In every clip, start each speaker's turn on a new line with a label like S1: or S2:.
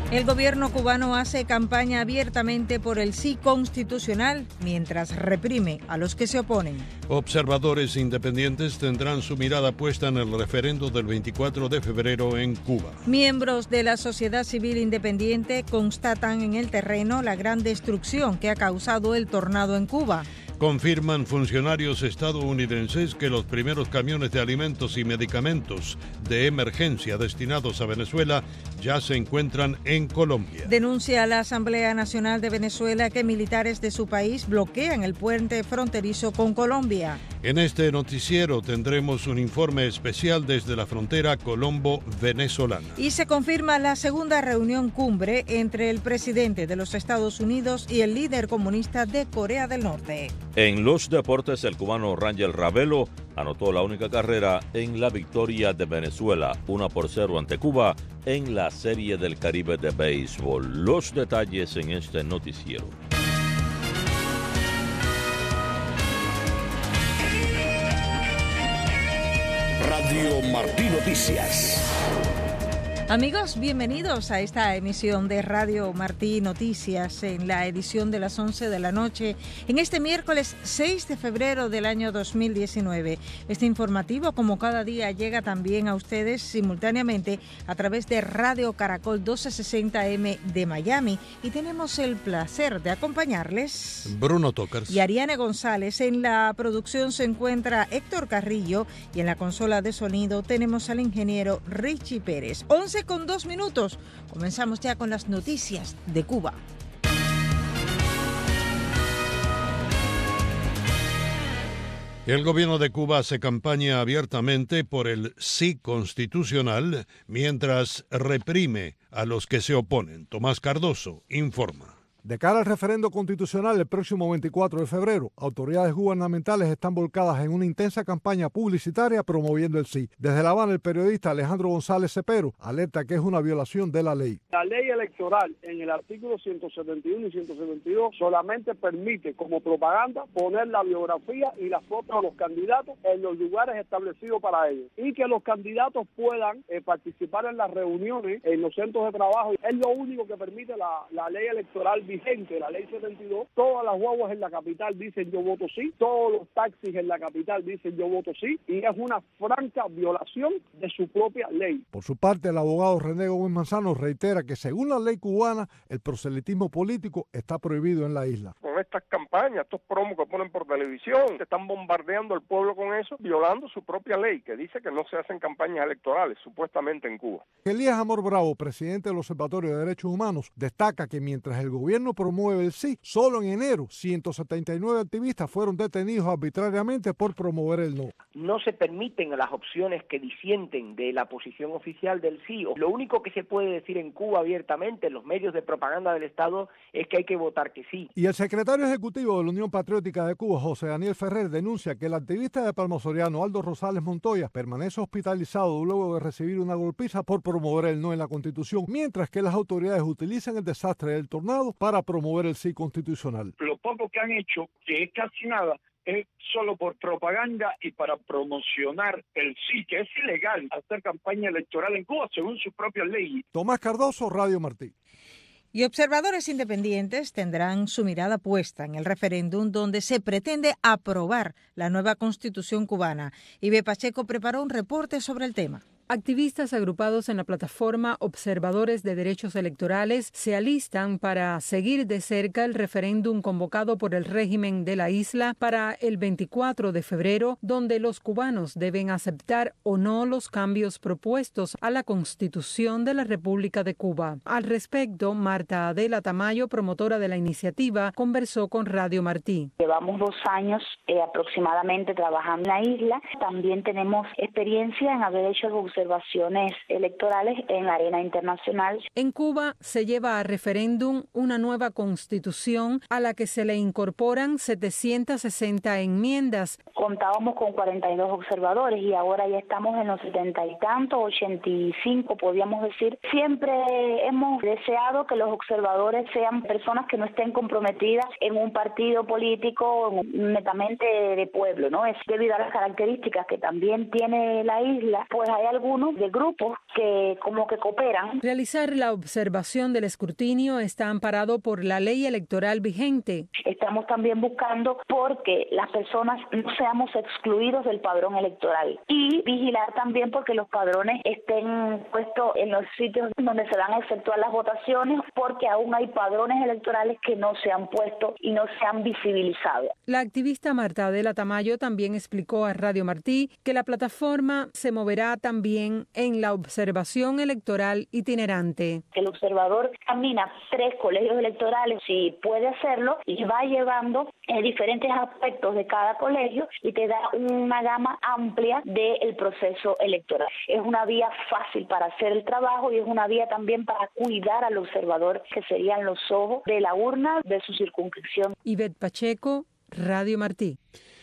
S1: El gobierno cubano hace campaña abiertamente por el sí constitucional, mientras reprime a los que se oponen.
S2: Observadores independientes tendrán su mirada puesta en el referendo del 24 de febrero en Cuba.
S1: Miembros de la sociedad civil independiente constatan en el terreno la gran destrucción que ha causado el tornado en Cuba.
S2: Confirman funcionarios estadounidenses que los primeros camiones de alimentos y medicamentos de emergencia destinados a Venezuela ya se encuentran en Colombia.
S1: Denuncia la Asamblea Nacional de Venezuela que militares de su país bloquean el puente fronterizo con Colombia.
S2: En este noticiero tendremos un informe especial desde la frontera colombo-venezolana.
S1: Y se confirma la segunda reunión cumbre entre el presidente de los Estados Unidos y el líder comunista de Corea del Norte.
S3: En los deportes, el cubano Rangel Ravelo anotó la única carrera en la victoria de Venezuela, 1-0 ante Cuba, en la Serie del Caribe de béisbol. Los detalles en este noticiero.
S4: Radio Martí Noticias.
S1: Amigos, bienvenidos a esta emisión de Radio Martí Noticias en la edición de las 11 de la noche en este miércoles 6 de febrero del año 2019. Este informativo, como cada día, llega también a ustedes simultáneamente a través de Radio Caracol 1260M de Miami y tenemos el placer de acompañarles
S2: Bruno Tokers
S1: y Ariane González. En la producción se encuentra Héctor Carrillo y en la consola de sonido tenemos al ingeniero Richie Pérez. 11:02. Comenzamos ya con las noticias de Cuba.
S2: El gobierno de Cuba hace campaña abiertamente por el sí constitucional, mientras reprime a los que se oponen. Tomás Cardoso informa.
S5: De cara al referendo constitucional el próximo 24 de febrero, autoridades gubernamentales están volcadas en una intensa campaña publicitaria promoviendo el sí. Desde La Habana, el periodista Alejandro González Cepero alerta que es una violación de la ley.
S6: La ley electoral en el artículo 171 y 172 solamente permite como propaganda poner la biografía y la foto de los candidatos en los lugares establecidos para ellos y que los candidatos puedan participar en las reuniones en los centros de trabajo. Es lo único que permite la ley electoral vigente, la ley 72. Todas las guaguas en la capital dicen yo voto sí, todos los taxis en la capital dicen yo voto sí, y es una franca violación de su propia ley.
S5: Por su parte, el abogado René Gómez Manzano reitera que según la ley cubana, el proselitismo político está prohibido en la isla.
S7: Con estas campañas, estos promos que ponen por televisión, están bombardeando al pueblo con eso, violando su propia ley, que dice que no se hacen campañas electorales, supuestamente en Cuba.
S5: Elías Amor Bravo, presidente del Observatorio de Derechos Humanos, destaca que mientras el gobierno promueve el sí, solo en enero 179 activistas fueron detenidos arbitrariamente por promover el no.
S8: No se permiten las opciones que disienten de la posición oficial del sí. Lo único que se puede decir en Cuba abiertamente en los medios de propaganda del Estado es que hay que votar que sí.
S5: Y el secretario ejecutivo de la Unión Patriótica de Cuba, José Daniel Ferrer, denuncia que el activista de Palma Soriano, Aldo Rosales Montoya, permanece hospitalizado luego de recibir una golpiza por promover el no en la Constitución, mientras que las autoridades utilizan el desastre del tornado para promover el sí constitucional.
S6: Lo poco que han hecho, que es casi nada, es solo por propaganda y para promocionar el sí, que es ilegal hacer campaña electoral en Cuba según sus propias leyes.
S5: Tomás Cardoso, Radio Martí.
S1: Y observadores independientes tendrán su mirada puesta en el referéndum donde se pretende aprobar la nueva Constitución cubana. Ibe Pacheco preparó un reporte sobre el tema.
S9: Activistas agrupados en la plataforma Observadores de Derechos Electorales se alistan para seguir de cerca el referéndum convocado por el régimen de la isla para el 24 de febrero, donde los cubanos deben aceptar o no los cambios propuestos a la Constitución de la República de Cuba. Al respecto, Marta Adela Tamayo, promotora de la iniciativa, conversó con Radio Martí.
S10: Llevamos 2 años aproximadamente trabajando en la isla. También tenemos experiencia en haber hecho observaciones electorales en la arena internacional.
S9: En Cuba se lleva a referéndum una nueva constitución a la que se le incorporan 760 enmiendas.
S10: Contábamos con 42 observadores y ahora ya estamos en los 70 y tantos, 85 podríamos decir. Siempre hemos deseado que los observadores sean personas que no estén comprometidas en un partido político netamente de pueblo, ¿no? Es debido a las características que también tiene la isla, pues hay algunos algunos de grupos que como que cooperan.
S9: Realizar la observación del escrutinio está amparado por la ley electoral vigente.
S10: Estamos también buscando porque las personas no seamos excluidos del padrón electoral y vigilar también porque los padrones estén puestos en los sitios donde se van a efectuar las votaciones, porque aún hay padrones electorales que no se han puesto y no se han visibilizado.
S9: La activista Marta Adela Tamayo también explicó a Radio Martí que la plataforma se moverá también en la observación electoral itinerante.
S10: El observador camina 3 colegios electorales, si puede hacerlo, y va llevando diferentes aspectos de cada colegio y te da una gama amplia del proceso electoral. Es una vía fácil para hacer el trabajo y es una vía también para cuidar al observador, que serían los ojos de la urna de su circunscripción.
S9: Ivette Pacheco, Radio Martí.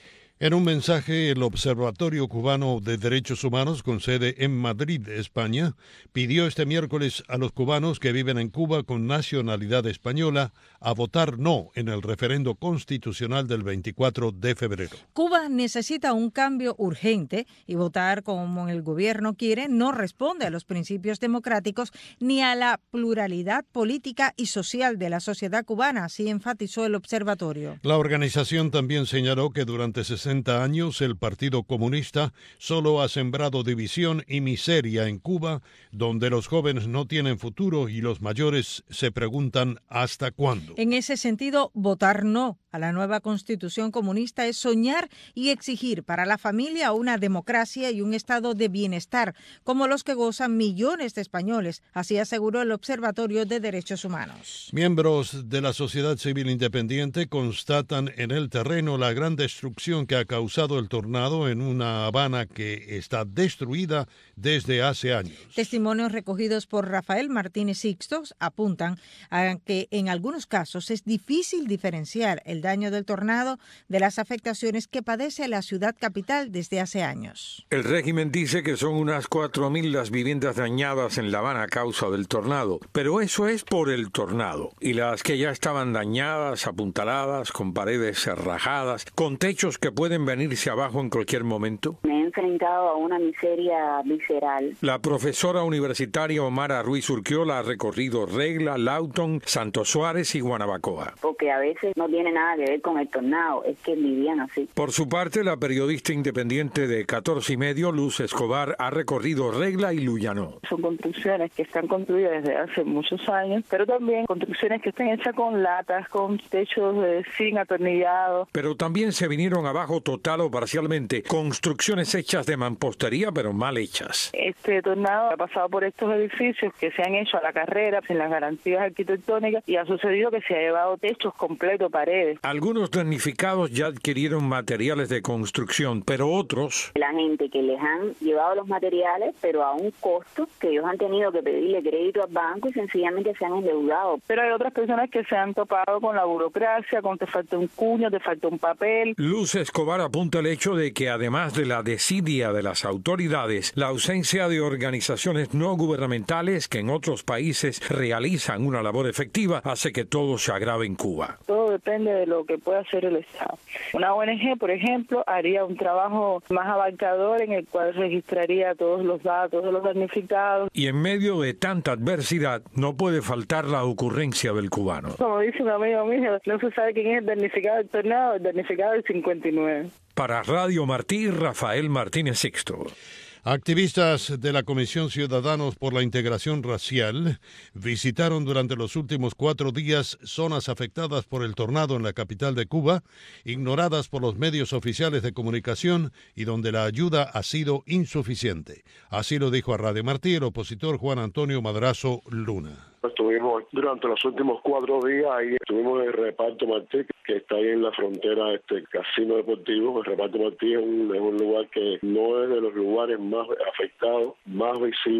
S2: En un mensaje, el Observatorio Cubano de Derechos Humanos, con sede en Madrid, España, pidió este miércoles a los cubanos que viven en Cuba con nacionalidad española a votar no en el referendo constitucional del 24 de febrero.
S1: Cuba necesita un cambio urgente y votar como el gobierno quiere no responde a los principios democráticos ni a la pluralidad política y social de la sociedad cubana, así enfatizó el observatorio.
S2: La organización también señaló que durante 60 años el Partido Comunista solo ha sembrado división y miseria en Cuba, donde los jóvenes no tienen futuro y los mayores se preguntan ¿hasta cuándo?
S1: En ese sentido, votar no a la nueva Constitución comunista es soñar y exigir para la familia una democracia y un estado de bienestar, como los que gozan millones de españoles, así aseguró el Observatorio de Derechos Humanos.
S2: Miembros de la sociedad civil independiente constatan en el terreno la gran destrucción que ha causado el tornado en una Habana que está destruida desde hace años.
S1: Testimonios recogidos por Rafael Martínez Sixtos apuntan a que en algunos casos es difícil diferenciar el daño del tornado de las afectaciones que padece la ciudad capital desde hace años.
S11: El régimen dice que son unas 4.000 las viviendas dañadas en La Habana a causa del tornado, pero eso es por el tornado. Y las que ya estaban dañadas, apuntaladas, con paredes rajadas, con techos que pueden venirse abajo en cualquier momento.
S10: Me he enfrentado a una miseria visceral.
S11: La profesora universitaria Omara Ruiz Urquiola ha recorrido Regla, Lawton, Santo Suárez y Guanabacoa.
S10: Porque a veces no tiene nada que ver con el tornado, es que vivían así.
S11: Por su parte, la periodista independiente de 14 y medio, Luz Escobar, ha recorrido Regla y Luyano.
S12: Son construcciones que están construidas desde hace muchos años, pero también construcciones que están hechas con latas, con techos sin atornillados.
S11: Pero también se vinieron abajo total o parcialmente construcciones hechas de mampostería, pero mal hechas.
S12: Este tornado ha pasado por estos edificios que se han hecho a la carrera, sin las garantías arquitectónicas, y ha sucedido que se ha llevado techos completos, paredes.
S11: Algunos damnificados ya adquirieron materiales de construcción, pero otros...
S10: La gente que les han llevado los materiales, pero a un costo que ellos han tenido que pedirle crédito al banco y sencillamente se han endeudado.
S12: Pero hay otras personas que se han topado con la burocracia, con te falta un cuño, te falta un papel.
S11: Luz Escobar apunta el hecho de que además de la desidia de las autoridades, la ausencia de organizaciones no gubernamentales que en otros países realizan una labor efectiva hace que todo se agrave en Cuba.
S12: Todo depende de lo que pueda hacer el Estado. Una ONG, por ejemplo, haría un trabajo más abarcador en el cual registraría todos los datos de los damnificados.
S11: Y en medio de tanta adversidad no puede faltar la ocurrencia del cubano.
S12: Como dice un amigo mío, no se sabe quién es el damnificado del tornado, el damnificado del 59.
S11: Para Radio Martí, Rafael Martínez Sixto.
S2: Activistas de la Comisión Ciudadanos por la Integración Racial visitaron durante los últimos 4 días zonas afectadas por el tornado en la capital de Cuba, ignoradas por los medios oficiales de comunicación y donde la ayuda ha sido insuficiente. Así lo dijo a Radio Martí el opositor Juan Antonio Madrazo Luna.
S13: Estuvimos durante los últimos 4 días ahí, estuvimos en el Reparto Martí, que está ahí en la frontera casino deportivo. El Reparto Martí es un lugar que no es de los lugares más afectados, más visibles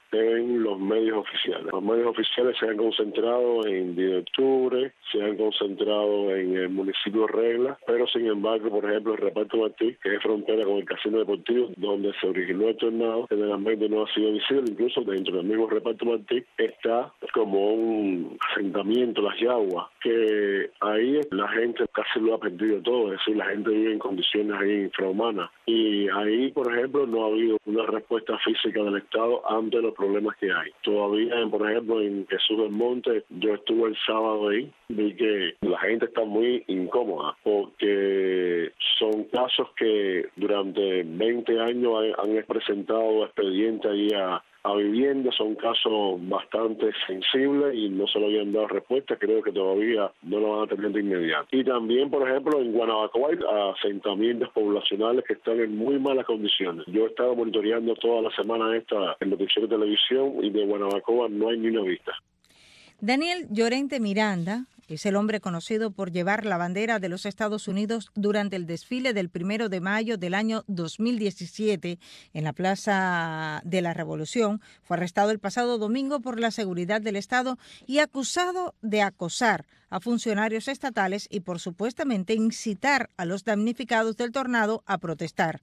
S13: en los medios oficiales. Los medios oficiales se han concentrado en 10 de octubre, se han concentrado en el municipio Regla, pero sin embargo, por ejemplo, el reparto Martí, que es frontera con el casino deportivo, donde se originó el tornado, generalmente no ha sido visible. Incluso dentro del mismo reparto Martí está como un asentamiento, las Yaguas, que ahí la gente casi lo ha perdido todo, es decir, la gente vive en condiciones ahí infrahumanas. Y ahí, por ejemplo, no ha habido una respuesta física del Estado ante los problemas que hay. Todavía, por ejemplo, en Jesús del Monte, yo estuve el sábado ahí, vi que la gente está muy incómoda porque son casos que durante 20 años han presentado expedientes ahí a vivienda, son casos bastante sensibles y no se le habían dado respuesta. Creo que todavía no lo van a tener de inmediato. Y también, por ejemplo, en Guanabacoa hay asentamientos poblacionales que están en muy malas condiciones. Yo he estado monitoreando toda la semana esta en noticiero de televisión y de Guanabacoa no hay ni una vista.
S1: Daniel Llorente Miranda es el hombre conocido por llevar la bandera de los Estados Unidos durante el desfile del 1 de mayo del año 2017 en la Plaza de la Revolución. Fue arrestado el pasado domingo por la seguridad del Estado y acusado de acosar a funcionarios estatales y por supuestamente incitar a los damnificados del tornado a protestar.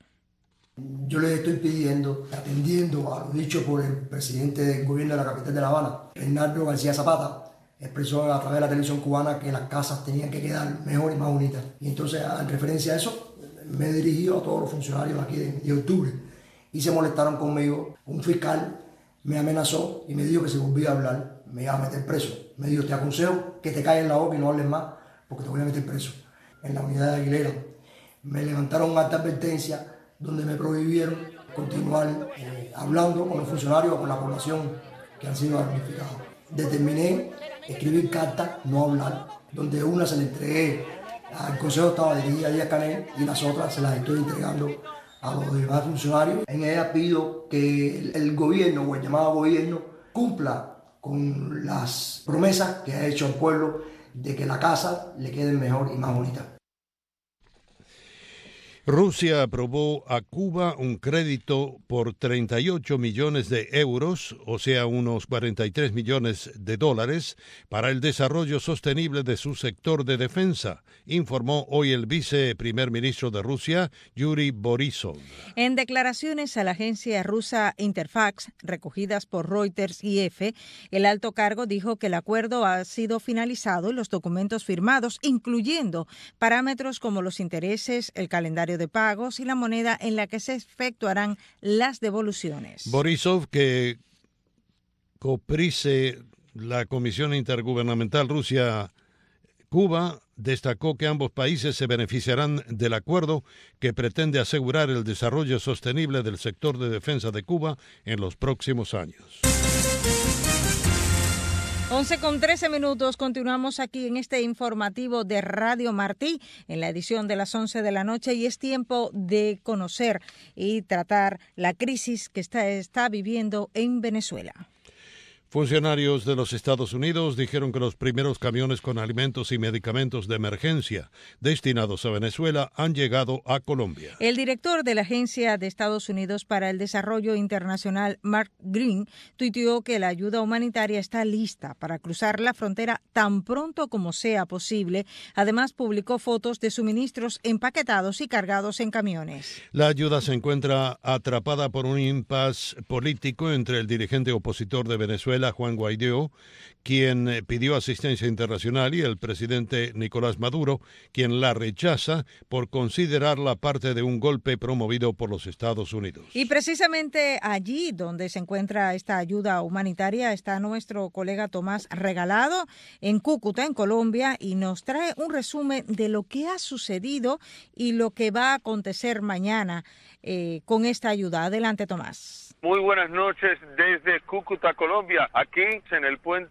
S14: Yo les estoy pidiendo, atendiendo a lo dicho por el presidente del gobierno de la capital de La Habana, Bernardo García Zapata, expresó a través de la televisión cubana que las casas tenían que quedar mejor y más bonitas. Y entonces, en referencia a eso, me he dirigido a todos los funcionarios aquí de octubre y se molestaron conmigo. Un fiscal me amenazó y me dijo que si volvía a hablar me iba a meter preso. Me dijo, te aconsejo que te calles la boca y no hables más porque te voy a meter preso. En la unidad de Aguilera me levantaron una alta advertencia donde me prohibieron continuar hablando con los funcionarios o con la población que han sido damnificados. Determiné escribir cartas, no hablar, donde una se la entregué al Consejo estaba dirigida a Díaz Canel y las otras se las estoy entregando a los demás funcionarios. En ella pido que el gobierno o el llamado gobierno cumpla con las promesas que ha hecho al pueblo de que la casa le quede mejor y más bonita.
S2: Rusia aprobó a Cuba un crédito por 38 millones de euros, o sea, unos 43 millones de dólares, para el desarrollo sostenible de su sector de defensa, informó hoy el viceprimer ministro de Rusia, Yuri Borisov.
S1: En declaraciones a la agencia rusa Interfax, recogidas por Reuters y EFE, el alto cargo dijo que el acuerdo ha sido finalizado y los documentos firmados, incluyendo parámetros como los intereses, el calendario de pagos y la moneda en la que se efectuarán las devoluciones.
S2: Borisov, que coprise la Comisión Intergubernamental Rusia-Cuba, destacó que ambos países se beneficiarán del acuerdo que pretende asegurar el desarrollo sostenible del sector de defensa de Cuba en los próximos años.
S1: 11:13, continuamos aquí en este informativo de Radio Martí, en la edición de las 11 de la noche, y es tiempo de conocer y tratar la crisis que está viviendo en Venezuela.
S2: Funcionarios de los Estados Unidos dijeron que los primeros camiones con alimentos y medicamentos de emergencia destinados a Venezuela han llegado a Colombia.
S1: El director de la Agencia de Estados Unidos para el Desarrollo Internacional, Mark Green, tuiteó que la ayuda humanitaria está lista para cruzar la frontera tan pronto como sea posible. Además, publicó fotos de suministros empaquetados y cargados en camiones.
S2: La ayuda se encuentra atrapada por un impasse político entre el dirigente opositor de Venezuela, Juan Guaidó, quien pidió asistencia internacional, y el presidente Nicolás Maduro, quien la rechaza por considerarla parte de un golpe promovido por los Estados Unidos.
S1: Y precisamente allí donde se encuentra esta ayuda humanitaria está nuestro colega Tomás Regalado en Cúcuta, en Colombia, y nos trae un resumen de lo que ha sucedido y lo que va a acontecer mañana con esta ayuda. Adelante, Tomás.
S15: Muy buenas noches desde Cúcuta, Colombia, aquí en el puente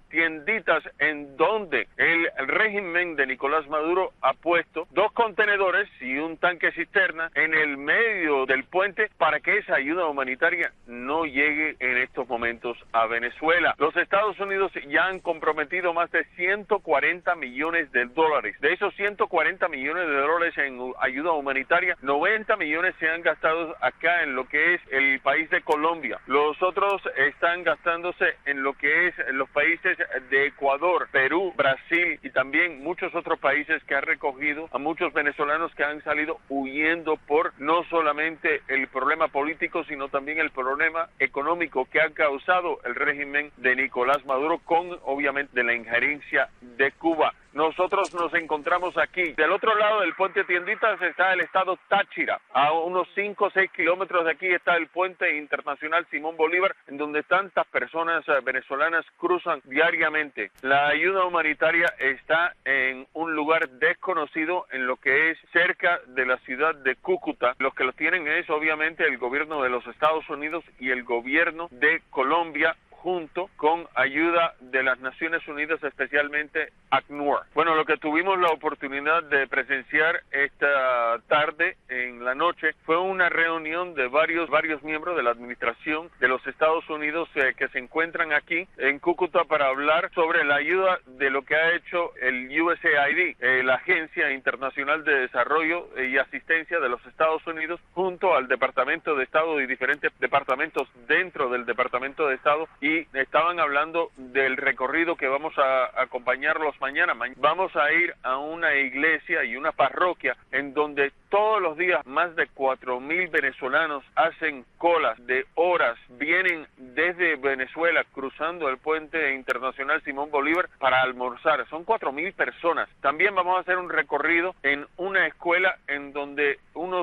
S15: tienditas en donde el régimen de Nicolás Maduro ha puesto 2 contenedores y un tanque cisterna en el medio del puente para que esa ayuda humanitaria no llegue en estos momentos a Venezuela. Los Estados Unidos ya han comprometido más de 140 millones de dólares. De esos 140 millones de dólares en ayuda humanitaria, 90 millones se han gastado acá en lo que es el país de Colombia. Los otros están gastándose en lo que es los países de Ecuador, Perú, Brasil y también muchos otros países que han recogido a muchos venezolanos que han salido huyendo por no solamente el problema político, sino también el problema económico que ha causado el régimen de Nicolás Maduro con, obviamente, de la injerencia de Cuba. Nosotros nos encontramos aquí. Del otro lado del puente Tienditas está el estado Táchira. A unos 5 o 6 kilómetros de aquí está el puente internacional Simón Bolívar, en donde tantas personas venezolanas cruzan diariamente. La ayuda humanitaria está en un lugar desconocido, en lo que es cerca de la ciudad de Cúcuta. Los que lo tienen es obviamente el gobierno de los Estados Unidos y el gobierno de Colombia, junto con ayuda de las Naciones Unidas, especialmente ACNUR. Bueno, lo que tuvimos la oportunidad de presenciar esta tarde, en la noche, fue una reunión de varios miembros de la administración de los Estados Unidos que se encuentran aquí en Cúcuta para hablar sobre la ayuda de lo que ha hecho el USAID, la Agencia Internacional de Desarrollo y Asistencia de los Estados Unidos, junto al Departamento de Estado y diferentes departamentos dentro del Departamento de Estado, y estaban hablando del recorrido que vamos a acompañarlos mañana. Vamos a ir a una iglesia y una parroquia en donde todos los días más de 4,000 venezolanos hacen colas de horas, vienen desde Venezuela cruzando el puente internacional Simón Bolívar para almorzar. Son 4,000 personas. También vamos a hacer un recorrido en una escuela en donde unos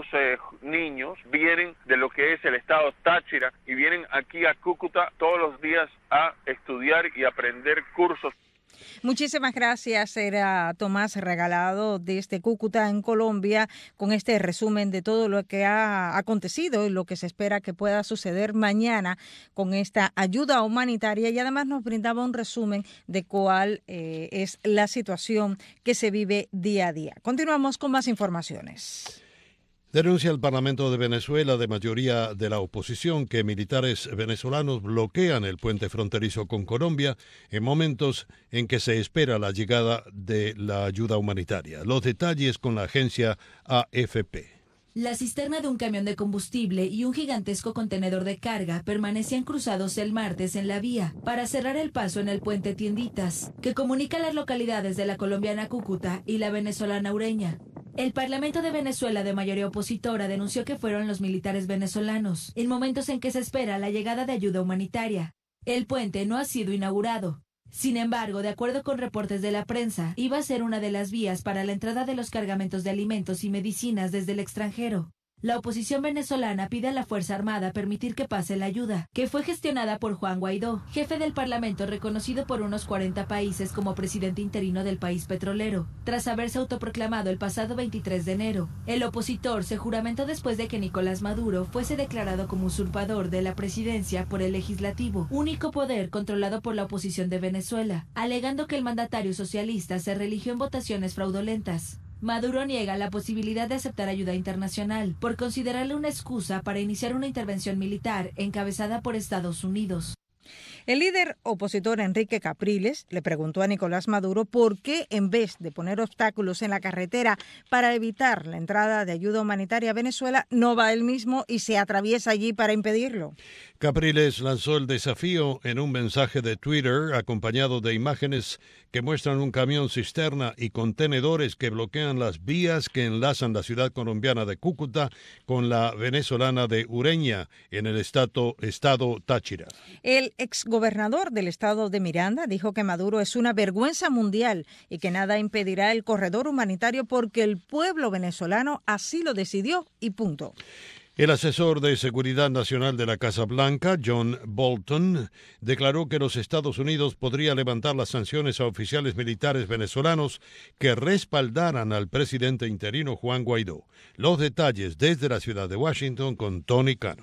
S15: niños vienen de lo que es el estado Táchira y vienen aquí a Cúcuta todos los días a estudiar y aprender cursos.
S1: Muchísimas gracias. Era Tomás Regalado desde Cúcuta, en Colombia, con este resumen de todo lo que ha acontecido y lo que se espera que pueda suceder mañana con esta ayuda humanitaria, y además nos brindaba un resumen de cuál es la situación que se vive día a día. Continuamos con más informaciones.
S2: Denuncia el Parlamento de Venezuela, de mayoría de la oposición, que militares venezolanos bloquean el puente fronterizo con Colombia en momentos en que se espera la llegada de la ayuda humanitaria. Los detalles con la agencia AFP.
S16: La cisterna de un camión de combustible y un gigantesco contenedor de carga permanecían cruzados el martes en la vía para cerrar el paso en el puente Tienditas, que comunica las localidades de la colombiana Cúcuta y la venezolana Ureña. El Parlamento de Venezuela, de mayoría opositora, denunció que fueron los militares venezolanos en momentos en que se espera la llegada de ayuda humanitaria. El puente no ha sido inaugurado. Sin embargo, de acuerdo con reportes de la prensa, iba a ser una de las vías para la entrada de los cargamentos de alimentos y medicinas desde el extranjero. La oposición venezolana pide a la Fuerza Armada permitir que pase la ayuda, que fue gestionada por Juan Guaidó, jefe del Parlamento reconocido por unos 40 países como presidente interino del país petrolero, tras haberse autoproclamado el pasado 23 de enero. El opositor se juramentó después de que Nicolás Maduro fuese declarado como usurpador de la presidencia por el legislativo, único poder controlado por la oposición de Venezuela, alegando que el mandatario socialista se religió en votaciones fraudulentas. Maduro niega la posibilidad de aceptar ayuda internacional por considerarla una excusa para iniciar una intervención militar encabezada por Estados Unidos.
S1: El líder opositor Enrique Capriles le preguntó a Nicolás Maduro por qué, en vez de poner obstáculos en la carretera para evitar la entrada de ayuda humanitaria a Venezuela, no va él mismo y se atraviesa allí para impedirlo.
S2: Capriles lanzó el desafío en un mensaje de Twitter acompañado de imágenes que muestran un camión cisterna y contenedores que bloquean las vías que enlazan la ciudad colombiana de Cúcuta con la venezolana de Ureña en el estado Táchira.
S1: El exgobernador del estado de Miranda dijo que Maduro es una vergüenza mundial y que nada impedirá el corredor humanitario porque el pueblo venezolano así lo decidió y punto.
S2: El asesor de Seguridad Nacional de la Casa Blanca, John Bolton, declaró que los Estados Unidos podría levantar las sanciones a oficiales militares venezolanos que respaldaran al presidente interino Juan Guaidó. Los detalles desde la ciudad de Washington con Tony Cano.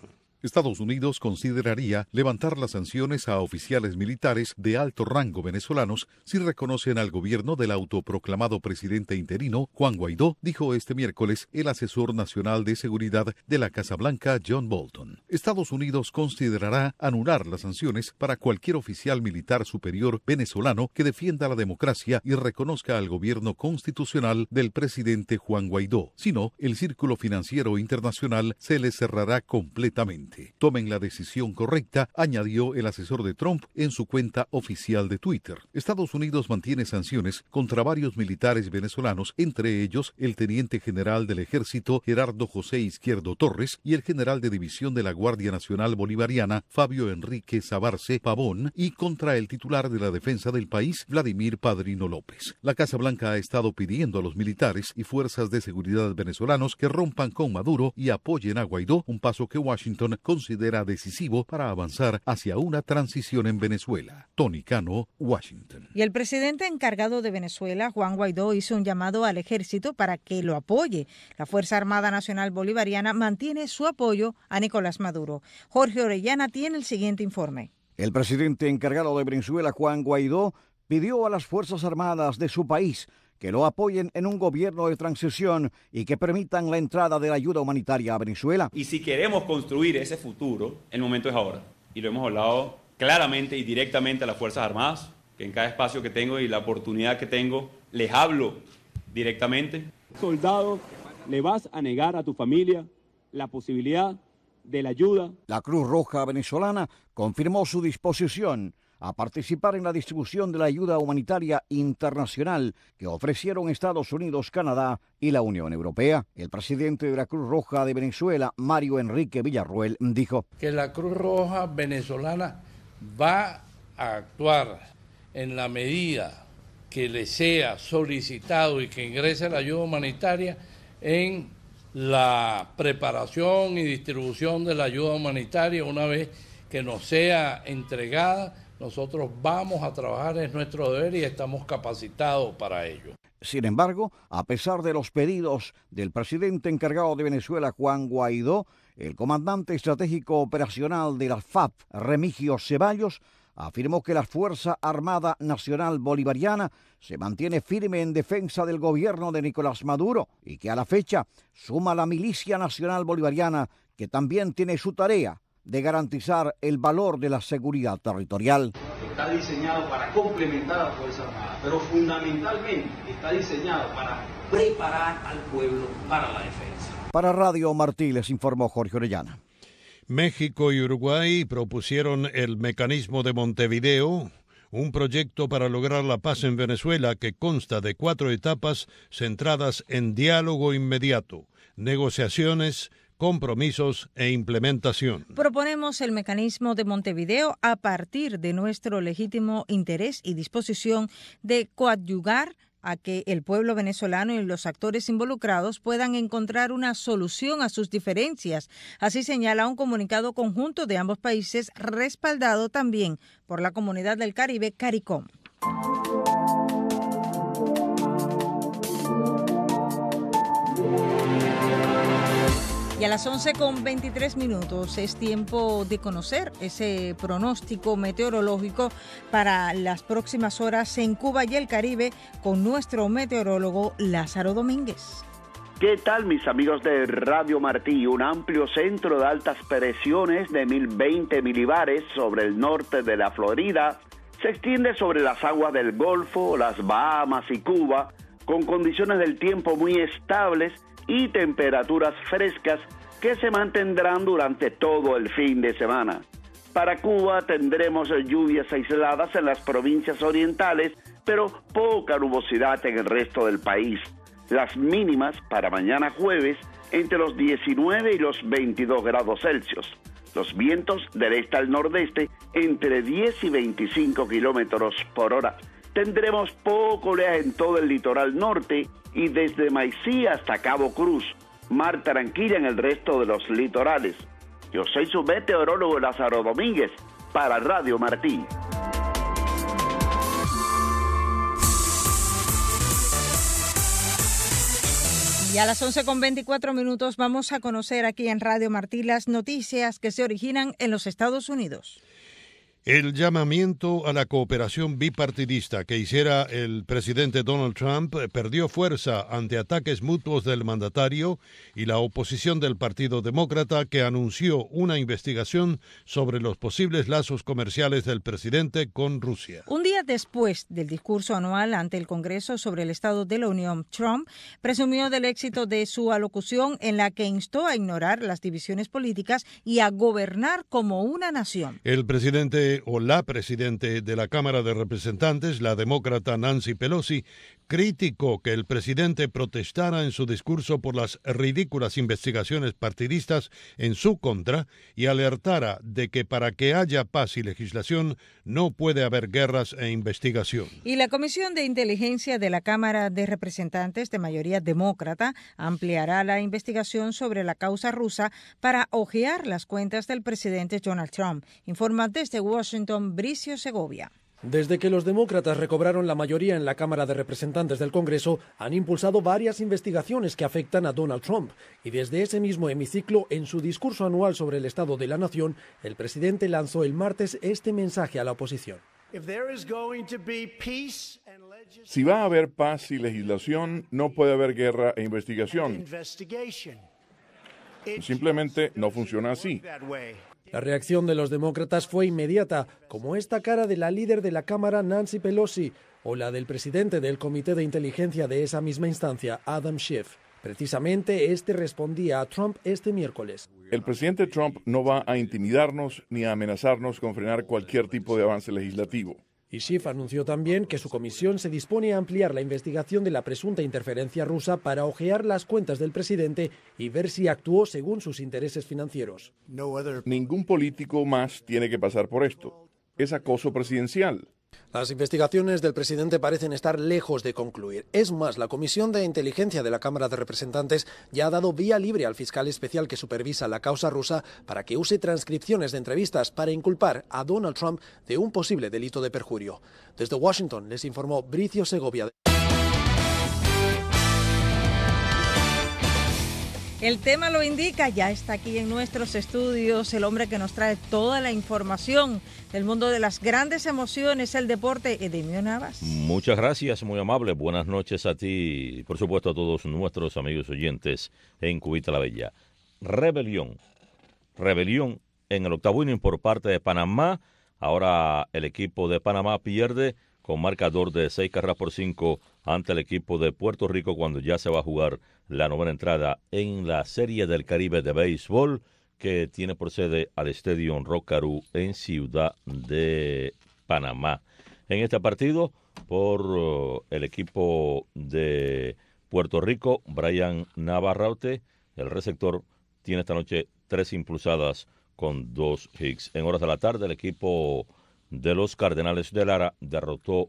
S17: Estados Unidos consideraría levantar las sanciones a oficiales militares de alto rango venezolanos si reconocen al gobierno del autoproclamado presidente interino, Juan Guaidó, dijo este miércoles el asesor nacional de seguridad de la Casa Blanca, John Bolton. Estados Unidos considerará anular las sanciones para cualquier oficial militar superior venezolano que defienda la democracia y reconozca al gobierno constitucional del presidente Juan Guaidó. Si no, el círculo financiero internacional se les cerrará completamente. Tomen la decisión correcta, añadió el asesor de Trump en su cuenta oficial de Twitter. Estados Unidos mantiene sanciones contra varios militares venezolanos, entre ellos el teniente general del ejército Gerardo José Izquierdo Torres y el general de división de la Guardia Nacional Bolivariana Fabio Enrique Sabarce Pavón, y contra el titular de la defensa del país, Vladimir Padrino López. La Casa Blanca ha estado pidiendo a los militares y fuerzas de seguridad venezolanos que rompan con Maduro y apoyen a Guaidó, un paso que Washington considera decisivo para avanzar hacia una transición en Venezuela. Tony Cano, Washington.
S1: Y el presidente encargado de Venezuela, Juan Guaidó, hizo un llamado al ejército para que lo apoye. La Fuerza Armada Nacional Bolivariana mantiene su apoyo a Nicolás Maduro. Jorge Orellana tiene el siguiente informe.
S18: El presidente encargado de Venezuela, Juan Guaidó, pidió a las Fuerzas Armadas de su país que lo apoyen en un gobierno de transición y que permitan la entrada de la ayuda humanitaria a Venezuela.
S19: Y si queremos construir ese futuro, el momento es ahora. Y lo hemos hablado claramente y directamente a las Fuerzas Armadas, que en cada espacio que tengo y la oportunidad que tengo, les hablo directamente.
S20: Soldado, ¿le vas a negar a tu familia la posibilidad de la ayuda?
S18: La Cruz Roja venezolana confirmó su disposición a participar en la distribución de la ayuda humanitaria internacional que ofrecieron Estados Unidos, Canadá y la Unión Europea. El presidente de la Cruz Roja de Venezuela, Mario Enrique Villarroel, dijo
S21: que la Cruz Roja venezolana va a actuar en la medida que le sea solicitado y que ingrese la ayuda humanitaria en la preparación y distribución de la ayuda humanitaria. Una vez que nos sea entregada, nosotros vamos a trabajar, es nuestro deber y estamos capacitados para ello.
S18: Sin embargo, a pesar de los pedidos del presidente encargado de Venezuela, Juan Guaidó, el comandante estratégico operacional de la FAP, Remigio Ceballos, afirmó que la Fuerza Armada Nacional Bolivariana se mantiene firme en defensa del gobierno de Nicolás Maduro y que a la fecha suma la Milicia Nacional Bolivariana, que también tiene su tarea de garantizar el valor de la seguridad territorial.
S22: Está diseñado para complementar a la Fuerza Armada, pero fundamentalmente está diseñado para preparar al pueblo para la defensa.
S18: Para Radio Martí les informó Jorge Orellana.
S2: México y Uruguay propusieron el mecanismo de Montevideo, un proyecto para lograr la paz en Venezuela que consta de 4 etapas centradas en diálogo inmediato, negociaciones, compromisos e implementación.
S1: Proponemos el mecanismo de Montevideo a partir de nuestro legítimo interés y disposición de coadyuvar a que el pueblo venezolano y los actores involucrados puedan encontrar una solución a sus diferencias. Así señala un comunicado conjunto de ambos países, respaldado también por la Comunidad del Caribe, CARICOM. Y a las 11:23 es tiempo de conocer ese pronóstico meteorológico para las próximas horas en Cuba y el Caribe con nuestro meteorólogo Lázaro Domínguez.
S23: ¿Qué tal, mis amigos de Radio Martí? Un amplio centro de altas presiones de 1020 milibares sobre el norte de la Florida se extiende sobre las aguas del Golfo, las Bahamas y Cuba, con condiciones del tiempo muy estables y temperaturas frescas que se mantendrán durante todo el fin de semana. Para Cuba tendremos lluvias aisladas en las provincias orientales, pero poca nubosidad en el resto del país. Las mínimas para mañana jueves entre los 19 y los 22 grados Celsius. Los vientos del este al nordeste entre 10 y 25 kilómetros por hora. Tendremos poco oleaje en todo el litoral norte y desde Maicí hasta Cabo Cruz, mar tranquila en el resto de los litorales. Yo soy su meteorólogo Lázaro Domínguez para Radio Martí.
S1: Y a las 11:24 vamos a conocer aquí en Radio Martí las noticias que se originan en los Estados Unidos.
S2: El llamamiento a la cooperación bipartidista que hiciera el presidente Donald Trump perdió fuerza ante ataques mutuos del mandatario y la oposición del Partido Demócrata, que anunció una investigación sobre los posibles lazos comerciales del presidente con Rusia.
S1: Un día después del discurso anual ante el Congreso sobre el Estado de la Unión, Trump presumió del éxito de su alocución en la que instó a ignorar las divisiones políticas y a gobernar como una nación.
S2: El presidente o la presidente de la Cámara de Representantes, la demócrata Nancy Pelosi, criticó que el presidente protestara en su discurso por las ridículas investigaciones partidistas en su contra y alertara de que para que haya paz y legislación no puede haber guerras e investigación.
S1: Y la Comisión de Inteligencia de la Cámara de Representantes, de mayoría demócrata, ampliará la investigación sobre la causa rusa para hojear las cuentas del presidente Donald Trump. Informa desde Washington, Bricio Segovia.
S3: Desde que los demócratas recobraron la mayoría en la Cámara de Representantes del Congreso, han impulsado varias investigaciones que afectan a Donald Trump. Y desde ese mismo hemiciclo, en su discurso anual sobre el Estado de la Nación, el presidente lanzó el martes este mensaje a la oposición.
S4: Si va a haber paz y legislación, no puede haber guerra e investigación. Simplemente no funciona así.
S3: La reacción de los demócratas fue inmediata, como esta cara de la líder de la Cámara, Nancy Pelosi, o la del presidente del Comité de Inteligencia de esa misma instancia, Adam Schiff. Precisamente este respondía a Trump este miércoles.
S4: El presidente Trump no va a intimidarnos ni a amenazarnos con frenar cualquier tipo de avance legislativo.
S3: Y Schiff anunció también que su comisión se dispone a ampliar la investigación de la presunta interferencia rusa para hojear las cuentas del presidente y ver si actuó según sus intereses financieros.
S4: Ningún político más tiene que pasar por esto. Es acoso presidencial.
S3: Las investigaciones del presidente parecen estar lejos de concluir. Es más, la Comisión de Inteligencia de la Cámara de Representantes ya ha dado vía libre al fiscal especial que supervisa la causa rusa para que use transcripciones de entrevistas para inculpar a Donald Trump de un posible delito de perjurio. Desde Washington les informó Bricio Segovia.
S1: El tema lo indica, ya está aquí en nuestros estudios el hombre que nos trae toda la información del mundo de las grandes emociones, el deporte, Edimio Navas.
S7: Muchas gracias, muy amable. Buenas noches a ti y por supuesto a todos nuestros amigos oyentes en Cubita la Bella. Rebelión en el octavo inning por parte de Panamá. Ahora el equipo de Panamá pierde con marcador de 6-5 ante el equipo de Puerto Rico cuando ya se va a jugar la novena entrada en la Serie del Caribe de Béisbol que tiene por sede al Estadio Rockarú en Ciudad de Panamá. En este partido, por el equipo de Puerto Rico, Brian Navarrete, el receptor, tiene esta noche 3 impulsadas con 2 hits. En horas de la tarde, el equipo de los Cardenales de Lara derrotó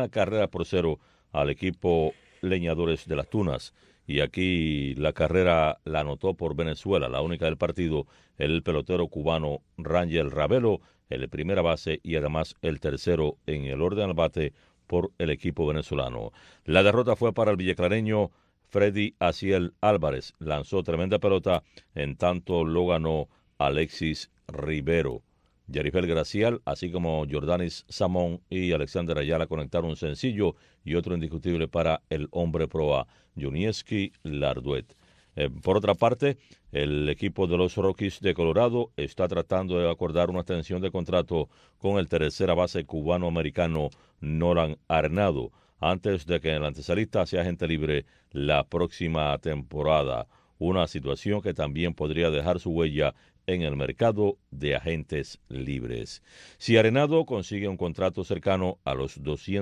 S7: 1-0 al equipo Leñadores de las Tunas. Y aquí la carrera la anotó por Venezuela, la única del partido, el pelotero cubano Rangel Ravelo, el primera base y además el tercero en el orden al bate por el equipo venezolano. La derrota fue para el villeclareño Freddy Aciel Álvarez. Lanzó tremenda pelota, en tanto lo ganó Alexis Rivero. Yarifel Gracial, así como Jordanis Samón y Alexander Ayala conectaron un sencillo y otro indiscutible para el hombre proa, Junieski Larduet. Por otra parte, el equipo de los Rockies de Colorado está tratando de acordar una extensión de contrato con el tercera base cubano-americano Nolan Arenado, antes de que el antesalista sea agente libre la próxima temporada. Una situación que también podría dejar su huella en el mercado de agentes libres. Si Arenado consigue un contrato cercano a los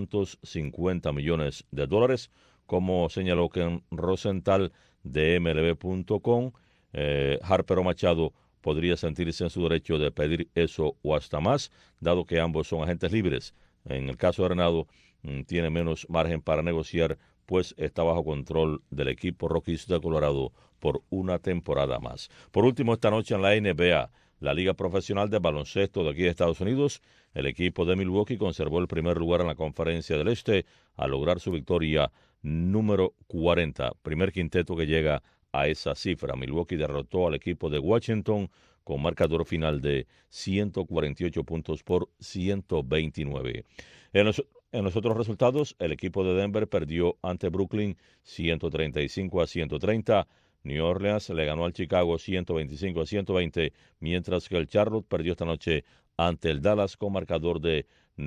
S7: $250 millones, como señaló Ken Rosenthal de MLB.com, Harper o Machado podría sentirse en su derecho de pedir eso o hasta más, dado que ambos son agentes libres. En el caso de Arenado, tiene menos margen para negociar, pues está bajo control del equipo Rockies de Colorado por una temporada más. Por último, esta noche en la NBA, la Liga Profesional de Baloncesto de aquí de Estados Unidos, el equipo de Milwaukee conservó el primer lugar en la Conferencia del Este al lograr su victoria número 40. Primer quinteto que llega a esa cifra. Milwaukee derrotó al equipo de Washington con marcador final de 148 puntos por 129. En los otros resultados, el equipo de Denver perdió ante Brooklyn 135-130. New Orleans le ganó al Chicago 125-120, mientras que el Charlotte perdió esta noche ante el Dallas con marcador de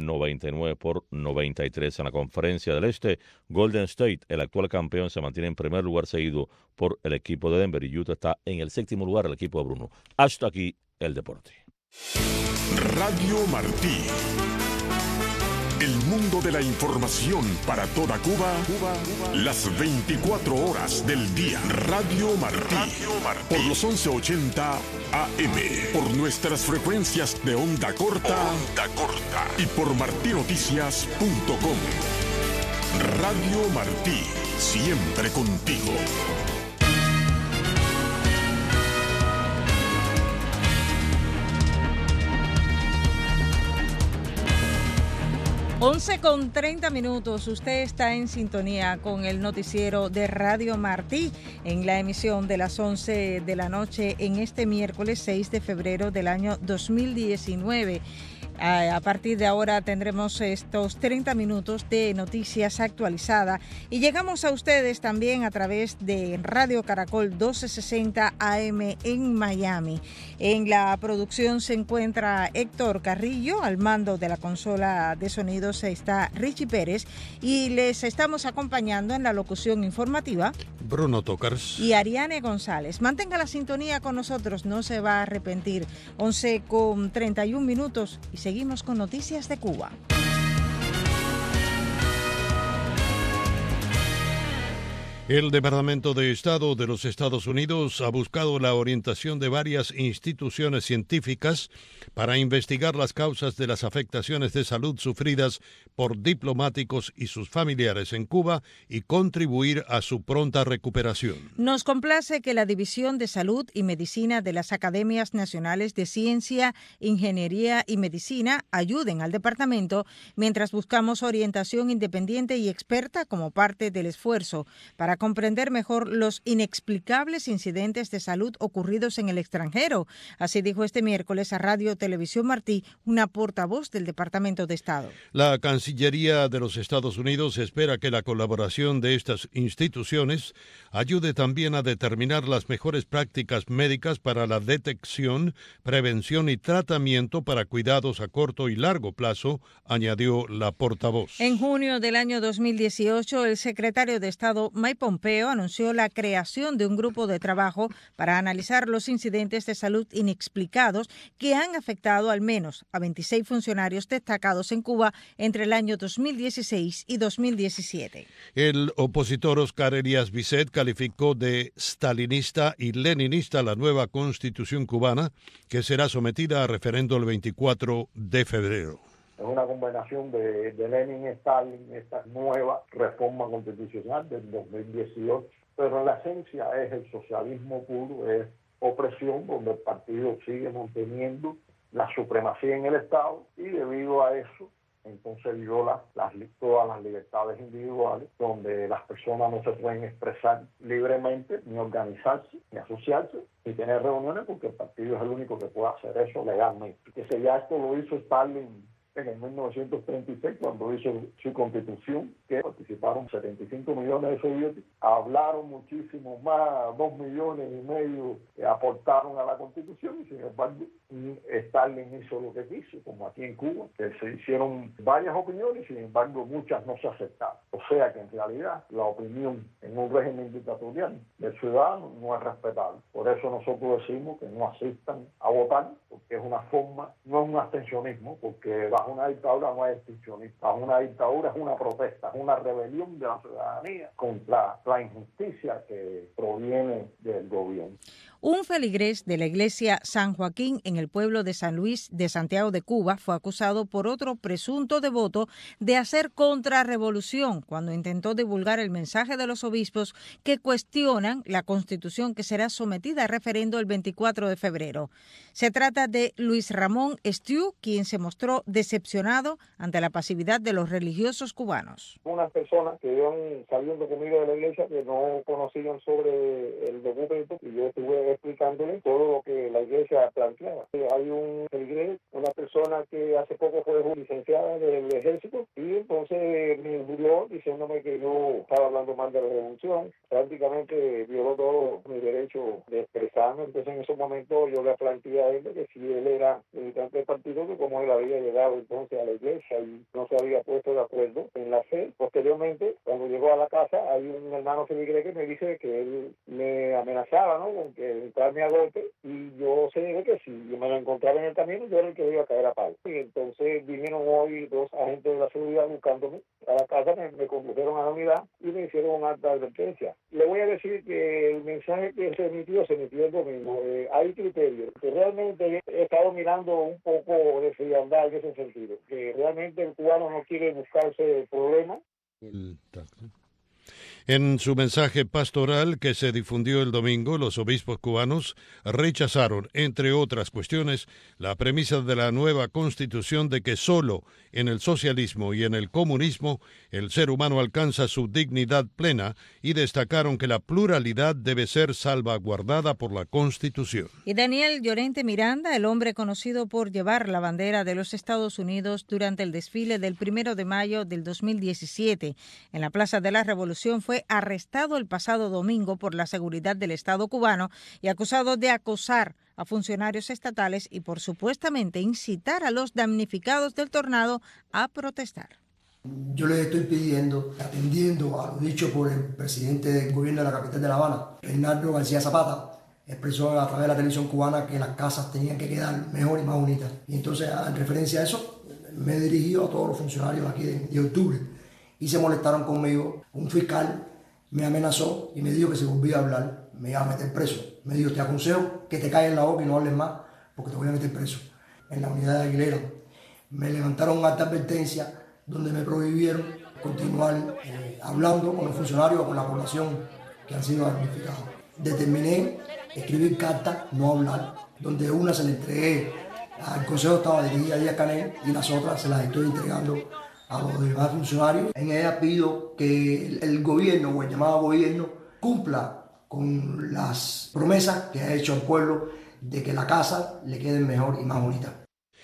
S7: 99-93. En la Conferencia del Este, Golden State, el actual campeón, se mantiene en primer lugar seguido por el equipo de Denver y Utah está en el séptimo lugar, el equipo de Bruno. Hasta aquí el deporte.
S5: Radio Martí. El mundo de la información para toda Cuba, las 24 horas del día. Radio Martí. Por los 1180 AM. Por nuestras frecuencias de onda corta. Y por martinoticias.com. Radio Martí. Siempre contigo.
S1: Once con 30 minutos, usted está en sintonía con el noticiero de Radio Martí en la emisión de las 11 de la noche en este miércoles 6 de febrero del año 2019. A partir de ahora tendremos estos 30 minutos de noticias actualizadas y llegamos a ustedes también a través de Radio Caracol 1260 AM en Miami. En la producción se encuentra Héctor Carrillo, al mando de la consola de sonidos está Richie Pérez y les estamos acompañando en la locución informativa
S2: Bruno Tocars
S1: y Ariane González. Mantenga la sintonía con nosotros, no se va a arrepentir. 11 con 31 minutos y seguimos con noticias de Cuba.
S2: El Departamento de Estado de los Estados Unidos ha buscado la orientación de varias instituciones científicas para investigar las causas de las afectaciones de salud sufridas por diplomáticos y sus familiares en Cuba y contribuir a su pronta recuperación.
S1: Nos complace que la División de Salud y Medicina de las Academias Nacionales de Ciencia, Ingeniería y Medicina ayuden al departamento mientras buscamos orientación independiente y experta como parte del esfuerzo para comprender mejor los inexplicables incidentes de salud ocurridos en el extranjero. Así dijo este miércoles a Radio Televisión Martí una portavoz del Departamento de Estado.
S2: La Cancillería de los Estados Unidos espera que la colaboración de estas instituciones ayude también a determinar las mejores prácticas médicas para la detección, prevención y tratamiento para cuidados a corto y largo plazo, añadió la portavoz.
S1: En junio del año 2018, el secretario de Estado Mike Pompeo anunció la creación de un grupo de trabajo para analizar los incidentes de salud inexplicados que han afectado al menos a 26 funcionarios destacados en Cuba entre el año 2016 y 2017.
S2: El opositor Oscar Elias Bisset calificó de stalinista y leninista la nueva constitución cubana que será sometida a referendo el 24 de febrero.
S6: Es una combinación de Lenin y Stalin, esta nueva reforma constitucional del 2018, pero en la esencia es el socialismo puro, es opresión donde el partido sigue manteniendo la supremacía en el Estado y debido a eso entonces viola todas las libertades individuales, donde las personas no se pueden expresar libremente, ni organizarse, ni asociarse, ni tener reuniones, porque el partido es el único que puede hacer eso legalmente. Que ya esto lo hizo Stalin en el 1936, cuando hizo su constitución, que participaron 75 millones de soviéticos, hablaron muchísimo más, 2,5 millones aportaron a la constitución, y sin embargo Stalin hizo lo que quiso, como aquí en Cuba, que se hicieron varias opiniones, sin embargo muchas no se aceptaron. O sea que en realidad la opinión en un régimen dictatorial del ciudadano no es respetable. Por eso nosotros decimos que no asistan a votar, porque es una forma, no es un abstencionismo, porque bajo una dictadura no hay abstencionismo, bajo una dictadura es una protesta, es una rebelión de la ciudadanía contra la injusticia que proviene del gobierno.
S1: Un feligrés de la iglesia San Joaquín en el pueblo de San Luis de Santiago de Cuba fue acusado por otro presunto devoto de hacer contrarrevolución cuando intentó divulgar el mensaje de los obispos que cuestionan la Constitución que será sometida a referendo el 24 de febrero. Se trata de Luis Ramón Estiu, quien se mostró decepcionado ante la pasividad de los religiosos cubanos.
S6: Unas personas que iban saliendo conmigo de la iglesia que no conocían sobre el documento y yo estuve explicándoles todo lo que la iglesia planteaba. Hay un feligrés, una persona que hace poco fue licenciada del ejército y entonces me injurió diciéndome que yo estaba hablando mal de la revolución, prácticamente violó todo mi derecho de expresarme. Entonces en ese momento yo le planteé a él que si él era militante del partido, que como él había llegado entonces a la iglesia y no se había puesto de acuerdo en la fe. Posteriormente, cuando llegó a la casa, hay un hermano feligrés que me dice que él me amenazaba, ¿no?, con que entrarme a golpe, y yo sé que si yo me lo encontraba en el camino, yo era el que le iba a caer a palo. Y entonces vinieron hoy 2 agentes de la seguridad buscándome a la casa, me condujeron a la unidad y me hicieron una alta advertencia. Le voy a decir que el mensaje que se emitió el domingo. Hay criterios, que realmente he estado mirando un poco de frialdad en ese sentido, que realmente el cubano no quiere buscarse problemas.
S2: En su mensaje pastoral que se difundió el domingo, los obispos cubanos rechazaron, entre otras cuestiones, la premisa de la nueva Constitución de que solo en el socialismo y en el comunismo el ser humano alcanza su dignidad plena, y destacaron que la pluralidad debe ser salvaguardada por la Constitución.
S1: Y Daniel Llorente Miranda, el hombre conocido por llevar la bandera de los Estados Unidos durante el desfile del 1 de mayo del 2017 en la Plaza de la Revolución, fue arrestado el pasado domingo por la seguridad del Estado cubano y acusado de acosar a funcionarios estatales y por supuestamente incitar a los damnificados del tornado a protestar.
S14: Yo les estoy pidiendo, atendiendo a lo dicho por el presidente del gobierno de la capital de La Habana, Bernardo García Zapata, expresó a través de la televisión cubana que las casas tenían que quedar mejor y más bonitas. Y entonces, en referencia a eso, me he dirigido a todos los funcionarios aquí de octubre y se molestaron conmigo. Un fiscal me amenazó y me dijo que si volvía a hablar me iba a meter preso. Me dijo: te aconsejo que te calles la boca y no hables más porque te voy a meter preso. En la unidad de Aguilera me levantaron una alta advertencia donde me prohibieron continuar hablando con los funcionarios o con la población que han sido damnificados. Determiné escribir cartas, no hablar, donde una se le entregué al Consejo de Estado dirigida a Díaz Canel y las otras se las estoy entregando a los demás funcionarios. En ella pido que el gobierno o el llamado gobierno cumpla con las promesas que ha hecho al pueblo de que la casa le quede mejor y más bonita.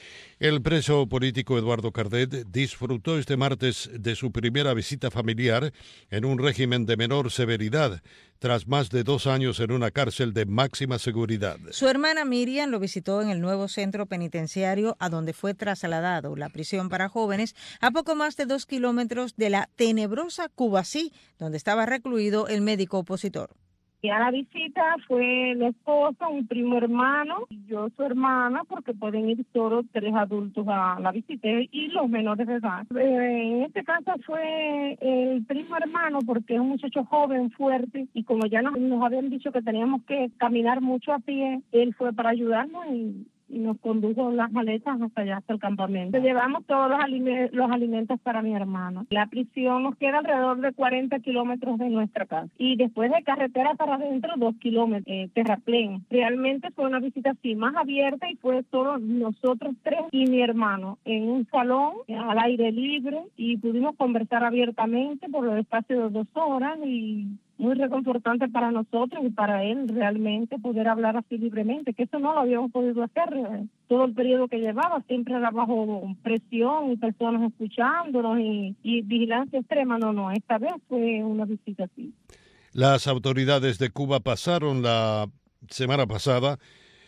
S2: El preso político Eduardo Cardet disfrutó este martes de su primera visita familiar en un régimen de menor severidad, tras más de 2 años en una cárcel de máxima seguridad.
S1: Su hermana Miriam lo visitó en el nuevo centro penitenciario a donde fue trasladado, la prisión para jóvenes, a poco más de 2 kilómetros de la tenebrosa Cubasí, donde estaba recluido el médico opositor.
S8: Y a la visita fue mi esposo, un primo hermano, y yo su hermana, porque pueden ir solo 3 adultos a la visita y los menores de edad. En este caso fue el primo hermano porque es un muchacho joven, fuerte, y como ya nos habían dicho que teníamos que caminar mucho a pie, él fue para ayudarnos y nos condujo las maletas hasta allá, hasta el campamento. Llevamos todos los alimentos para mi hermano. La prisión nos queda alrededor de 40 kilómetros de nuestra casa. Y después de carretera para adentro, 2 kilómetros, terraplén. Realmente fue una visita así, más abierta, y fue solo nosotros 3 y mi hermano en un salón al aire libre, y pudimos conversar abiertamente por el espacio de 2 horas, y muy reconfortante para nosotros y para él realmente poder hablar así libremente, que eso no lo habíamos podido hacer todo el periodo que llevaba, siempre era bajo presión y personas escuchándonos y vigilancia extrema. No, esta vez fue una visita así.
S2: Las autoridades de Cuba pasaron la semana pasada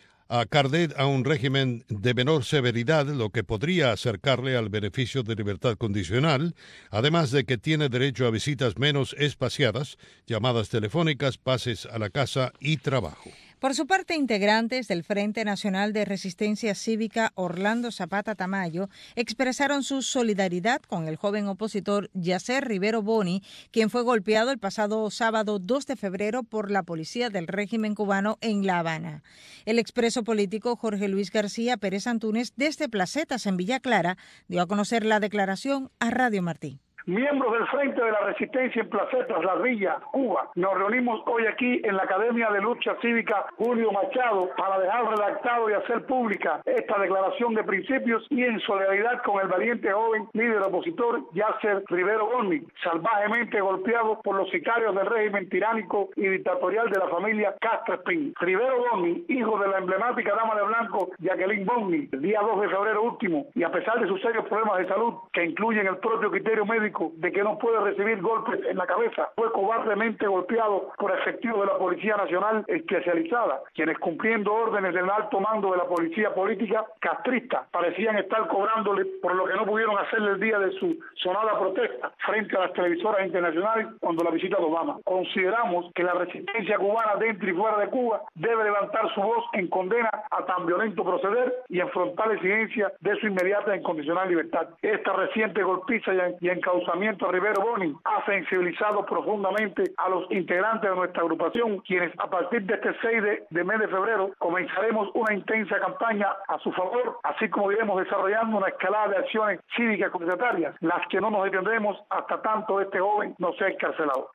S2: a Cardet a un régimen de menor severidad, lo que podría acercarle al beneficio de libertad condicional, además de que tiene derecho a visitas menos espaciadas, llamadas telefónicas, pases a la casa y trabajo.
S1: Por su parte, integrantes del Frente Nacional de Resistencia Cívica Orlando Zapata Tamayo expresaron su solidaridad con el joven opositor Yacer Rivero Boni, quien fue golpeado el pasado sábado 2 de febrero por la policía del régimen cubano en La Habana. El expreso político Jorge Luis García Pérez Antúnez, desde Placetas en Villa Clara, dio a conocer la declaración a Radio Martí.
S9: Miembros del Frente de la Resistencia en Placetas, La Villa, Cuba, nos reunimos hoy aquí en la Academia de Lucha Cívica Julio Machado para dejar redactado y hacer pública esta declaración de principios y en solidaridad con el valiente joven líder opositor Yacer Rivero Boni, salvajemente golpeado por los sicarios del régimen tiránico y dictatorial de la familia Castro Espín. Rivero Boni, hijo de la emblemática dama de blanco Jacqueline Boni, el día 2 de febrero último, y a pesar de sus serios problemas de salud que incluyen el propio criterio médico de que no puede recibir golpes en la cabeza, fue cobardemente golpeado por efectivos de la Policía Nacional especializada, quienes cumpliendo órdenes del alto mando de la policía política castrista parecían estar cobrándole por lo que no pudieron hacerle el día de su sonada protesta frente a las televisoras internacionales cuando la visita de Obama. Consideramos que la resistencia cubana dentro y fuera de Cuba debe levantar su voz en condena a tan violento proceder y afrontar la exigencia de su inmediata e incondicional libertad. Esta reciente golpiza y encauzamiento a Rivero Boni ha sensibilizado profundamente a los integrantes de nuestra agrupación, quienes a partir de este 6 de mes de febrero comenzaremos una intensa campaña a su favor, así como iremos desarrollando una escalada de acciones cívicas comunitarias, las que no nos detendremos hasta tanto este joven no sea encarcelado.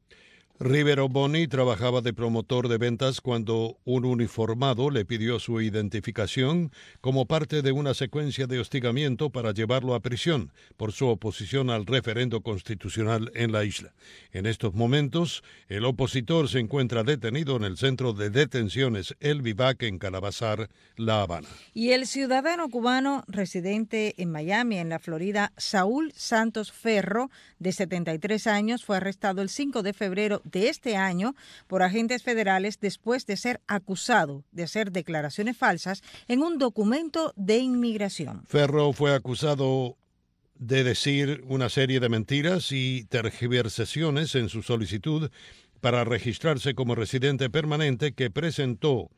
S2: Rivero Boni trabajaba de promotor de ventas cuando un uniformado le pidió su identificación como parte de una secuencia de hostigamiento para llevarlo a prisión por su oposición al referendo constitucional en la isla. En estos momentos, el opositor se encuentra detenido en el centro de detenciones El Vivac en Calabazar, La Habana.
S1: Y el ciudadano cubano residente en Miami, en la Florida, Saúl Santos Ferro, de 73 años, fue arrestado el 5 de febrero de este año por agentes federales después de ser acusado de hacer declaraciones falsas en un documento de inmigración.
S2: Ferro fue acusado de decir una serie de mentiras y tergiversaciones en su solicitud para registrarse como residente permanente que presentó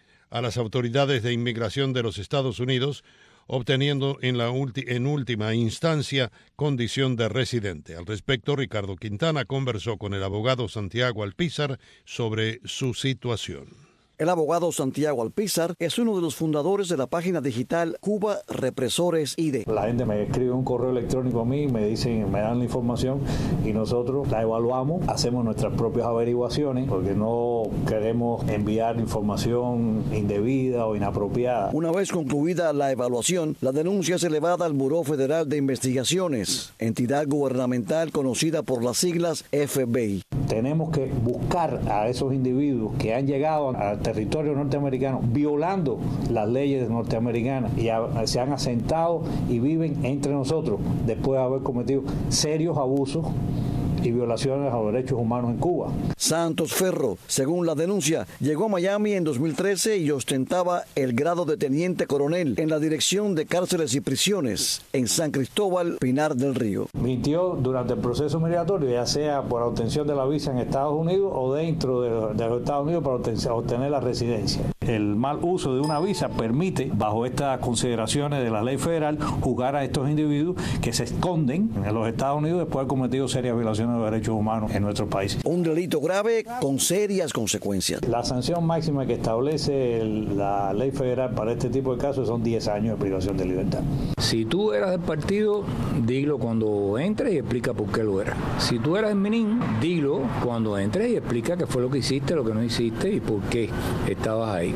S2: a las autoridades de inmigración de los Estados Unidos, obteniendo en última instancia condición de residente. Al respecto, Ricardo Quintana conversó con el abogado Santiago Alpizar sobre su situación.
S18: El abogado Santiago Alpizar es uno de los fundadores de la página digital Cuba Represores ID.
S10: La gente me escribe un correo electrónico a mí, me dicen, me dan la información y nosotros la evaluamos, hacemos nuestras propias averiguaciones porque no queremos enviar información indebida o inapropiada.
S18: Una vez concluida la evaluación, la denuncia es elevada al Buró Federal de Investigaciones, entidad gubernamental conocida por las siglas FBI.
S10: Tenemos que buscar a esos individuos que han llegado al territorio norteamericano violando las leyes norteamericanas y se han asentado y viven entre nosotros después de haber cometido serios abusos y violaciones a los derechos humanos en Cuba.
S18: Santos Ferro, según la denuncia, llegó a Miami en 2013 y ostentaba el grado de teniente coronel en la Dirección de Cárceles y Prisiones en San Cristóbal, Pinar del Río.
S10: Mintió durante el proceso migratorio, ya sea por obtención de la visa en Estados Unidos o dentro de los Estados Unidos para obtener la residencia. El mal uso de una visa permite, bajo estas consideraciones de la ley federal, juzgar a estos individuos que se esconden en los Estados Unidos después de haber cometido serias violaciones de derechos humanos en nuestro país.
S18: Un delito grave con serias consecuencias.
S10: La sanción máxima que establece la ley federal para este tipo de casos son 10 años de privación de libertad.
S12: Si tú eras del partido, dilo cuando entres y explica por qué lo eras. Si tú eras del Menín, dilo cuando entres y explica qué fue lo que hiciste, lo que no hiciste y por qué estabas ahí.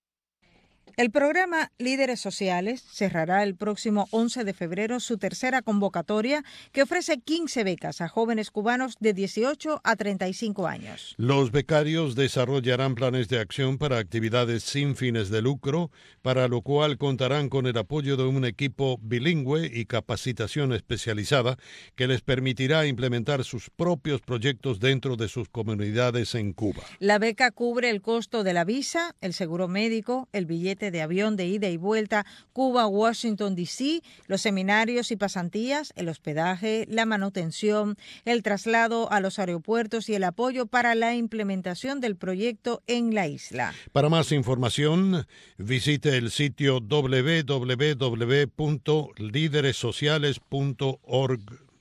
S1: El programa Líderes Sociales cerrará el próximo 11 de febrero su tercera convocatoria que ofrece 15 becas a jóvenes cubanos de 18 a 35 años.
S2: Los becarios desarrollarán planes de acción para actividades sin fines de lucro, para lo cual contarán con el apoyo de un equipo bilingüe y capacitación especializada que les permitirá implementar sus propios proyectos dentro de sus comunidades en Cuba.
S1: La beca cubre el costo de la visa, el seguro médico, el billete paquete de avión de ida y vuelta Cuba-Washington, D.C., los seminarios y pasantías, el hospedaje, la manutención, el traslado a los aeropuertos y el apoyo para la implementación del proyecto en la isla.
S2: Para más información, visite el sitio www.lideressociales.org.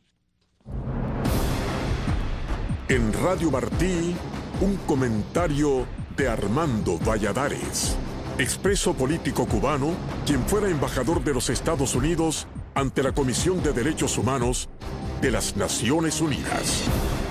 S5: En Radio Martí, un comentario de Armando Valladares, expreso político cubano, quien fuera embajador de los Estados Unidos ante la Comisión de Derechos Humanos de las Naciones Unidas.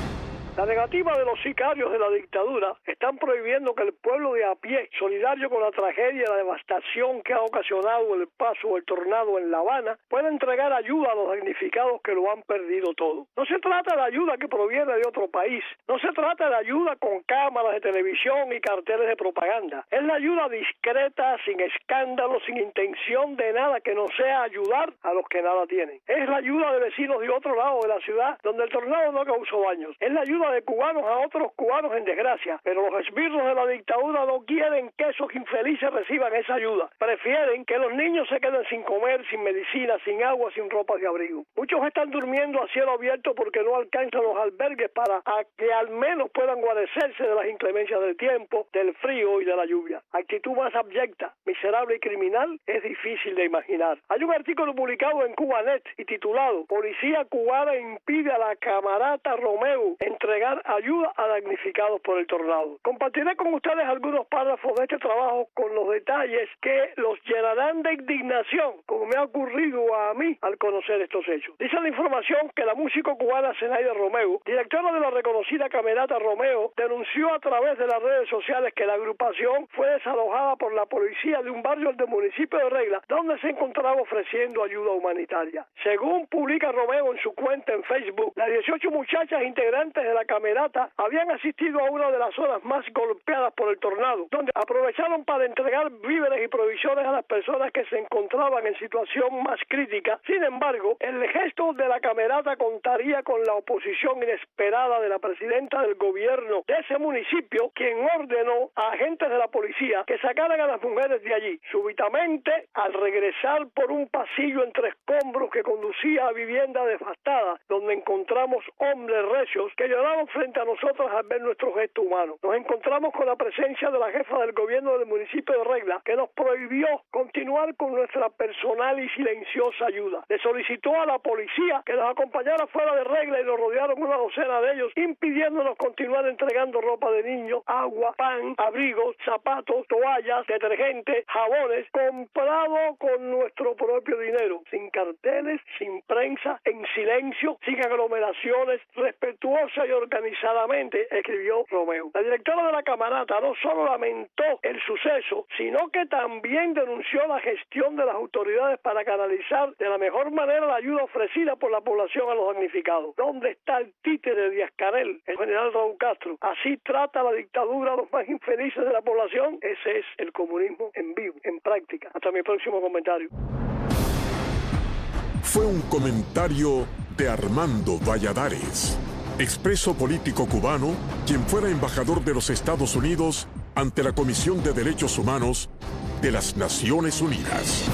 S11: La negativa de los sicarios de la dictadura están prohibiendo que el pueblo de a pie, solidario con la tragedia y la devastación que ha ocasionado el paso del tornado en La Habana, pueda entregar ayuda a los damnificados que lo han perdido todo. No se trata de ayuda que proviene de otro país, no se trata de ayuda con cámaras de televisión y carteles de propaganda. Es la ayuda discreta, sin escándalo, sin intención de nada que no sea ayudar a los que nada tienen. Es la ayuda de vecinos de otro lado de la ciudad donde el tornado no causó daños. Es la ayuda de cubanos a otros cubanos en desgracia, pero los esbirros de la dictadura no quieren que esos infelices reciban esa ayuda. Prefieren que los niños se queden sin comer, sin medicina, sin agua, sin ropa de abrigo. Muchos están durmiendo a cielo abierto porque no alcanzan los albergues para que al menos puedan guarecerse de las inclemencias del tiempo, del frío y de la lluvia. Actitud más abyecta, miserable y criminal es difícil de imaginar. Hay un artículo publicado en Cubanet y titulado "Policía cubana impide a la camarata Romeo entregar ayuda a damnificados por el tornado". Compartiré con ustedes algunos párrafos de este trabajo con los detalles que los llenarán de indignación, como me ha ocurrido a mí al conocer estos hechos. Dice la información que la músico cubana Zenaida Romeo, directora de la reconocida camerata Romeo, denunció a través de las redes sociales que la agrupación fue desalojada por la policía de un barrio del municipio de Regla, donde se encontraba ofreciendo ayuda humanitaria. Según publica Romeo en su cuenta en Facebook, las 18 muchachas integrantes de la camerata habían asistido a una de las zonas más golpeadas por el tornado, donde aprovecharon para entregar víveres y provisiones a las personas que se encontraban en situación más crítica. Sin embargo, el gesto de la camerata contaría con la oposición inesperada de la presidenta del gobierno de ese municipio, quien ordenó a agentes de la policía que sacaran a las mujeres de allí. Súbitamente, al regresar por un pasillo entre escombros que conducía a vivienda devastada, donde encontramos hombres recios que lloraban frente a nosotros al ver nuestro gesto humano. Nos encontramos con la presencia de la jefa del gobierno del municipio de Regla, que nos prohibió continuar con nuestra personal y silenciosa ayuda. Le solicitó a la policía que nos acompañara fuera de Regla y nos rodearon una docena de ellos, impidiéndonos continuar entregando ropa de niños, agua, pan, abrigos, zapatos, toallas, detergentes, jabones, comprado con nuestro propio dinero, sin carteles, sin prensa, en silencio, sin aglomeraciones, respetuosa y organizadamente, escribió Romeo. La directora de la camarata no solo lamentó el suceso, sino que también denunció la gestión de las autoridades para canalizar de la mejor manera la ayuda ofrecida por la población a los damnificados. ¿Dónde está el títere de Díaz-Canel, el general Raúl Castro? ¿Así trata la dictadura a los más infelices de la población? Ese es el comunismo en vivo, en práctica. Hasta mi próximo comentario.
S5: Fue un comentario de Armando Valladares, expreso político cubano, quien fuera embajador de los Estados Unidos ante la Comisión de Derechos Humanos de las Naciones Unidas.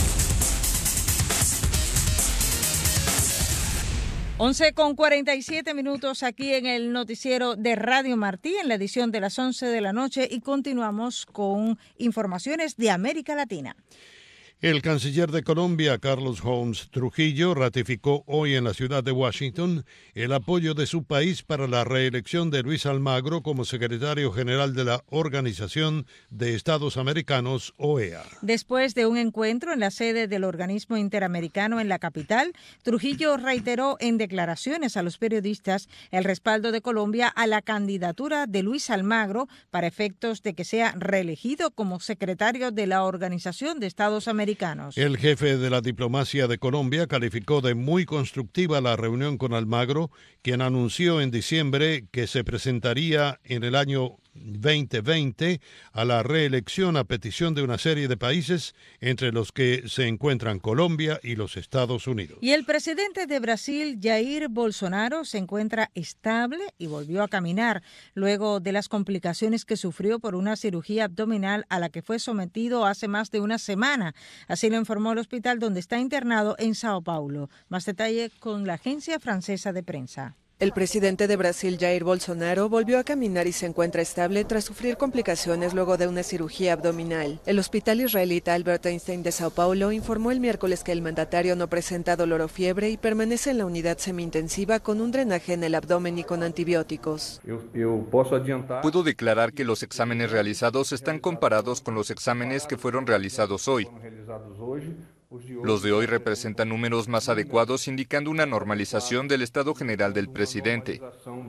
S1: 11:47 aquí en el noticiero de Radio Martí, en la edición de las 11 de la noche, y continuamos con informaciones de América Latina.
S2: El canciller de Colombia, Carlos Holmes Trujillo, ratificó hoy en la ciudad de Washington el apoyo de su país para la reelección de Luis Almagro como secretario general de la Organización de Estados Americanos, OEA.
S1: Después de un encuentro en la sede del organismo interamericano en la capital, Trujillo reiteró en declaraciones a los periodistas el respaldo de Colombia a la candidatura de Luis Almagro para efectos de que sea reelegido como secretario de la Organización de Estados Americanos.
S2: El jefe de la diplomacia de Colombia calificó de muy constructiva la reunión con Almagro, quien anunció en diciembre que se presentaría en el año 2020 a la reelección a petición de una serie de países, entre los que se encuentran Colombia y los Estados Unidos.
S1: Y el presidente de Brasil, Jair Bolsonaro, se encuentra estable y volvió a caminar luego de las complicaciones que sufrió por una cirugía abdominal a la que fue sometido hace más de una semana. Así lo informó el hospital donde está internado en Sao Paulo. Más detalle con la agencia francesa de prensa.
S13: El presidente de Brasil, Jair Bolsonaro, volvió a caminar y se encuentra estable tras sufrir complicaciones luego de una cirugía abdominal. El hospital israelita Albert Einstein de Sao Paulo informó el miércoles que el mandatario no presenta dolor o fiebre y permanece en la unidad semi-intensiva con un drenaje en el abdomen y con antibióticos.
S15: Puedo declarar que los exámenes realizados están comparados con los exámenes que fueron realizados hoy. Los de hoy representan números más adecuados, indicando una normalización del estado general del presidente.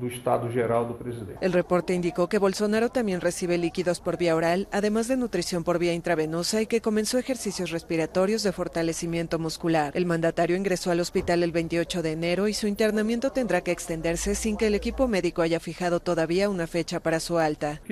S13: El reporte indicó que Bolsonaro también recibe líquidos por vía oral, además de nutrición por vía intravenosa, y que comenzó ejercicios respiratorios de fortalecimiento muscular. El mandatario ingresó al hospital el 28 de enero y su internamiento tendrá que extenderse sin que el equipo médico haya fijado todavía una fecha para su alta.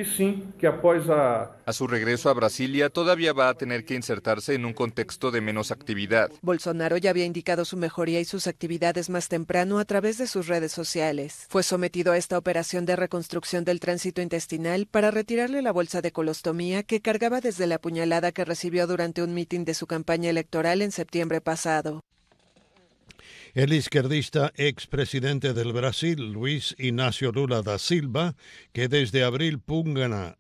S15: A su regreso a Brasilia, todavía va a tener que insertarse en un contexto de menos actividad.
S13: Bolsonaro ya había indicado su mejoría y sus actividades más temprano a través de sus redes sociales. Fue sometido a esta operación de reconstrucción del tránsito intestinal para retirarle la bolsa de colostomía que cargaba desde la puñalada que recibió durante un mitin de su campaña electoral en septiembre pasado.
S2: El izquierdista expresidente del Brasil, Luis Inácio Lula da Silva, que desde abril purga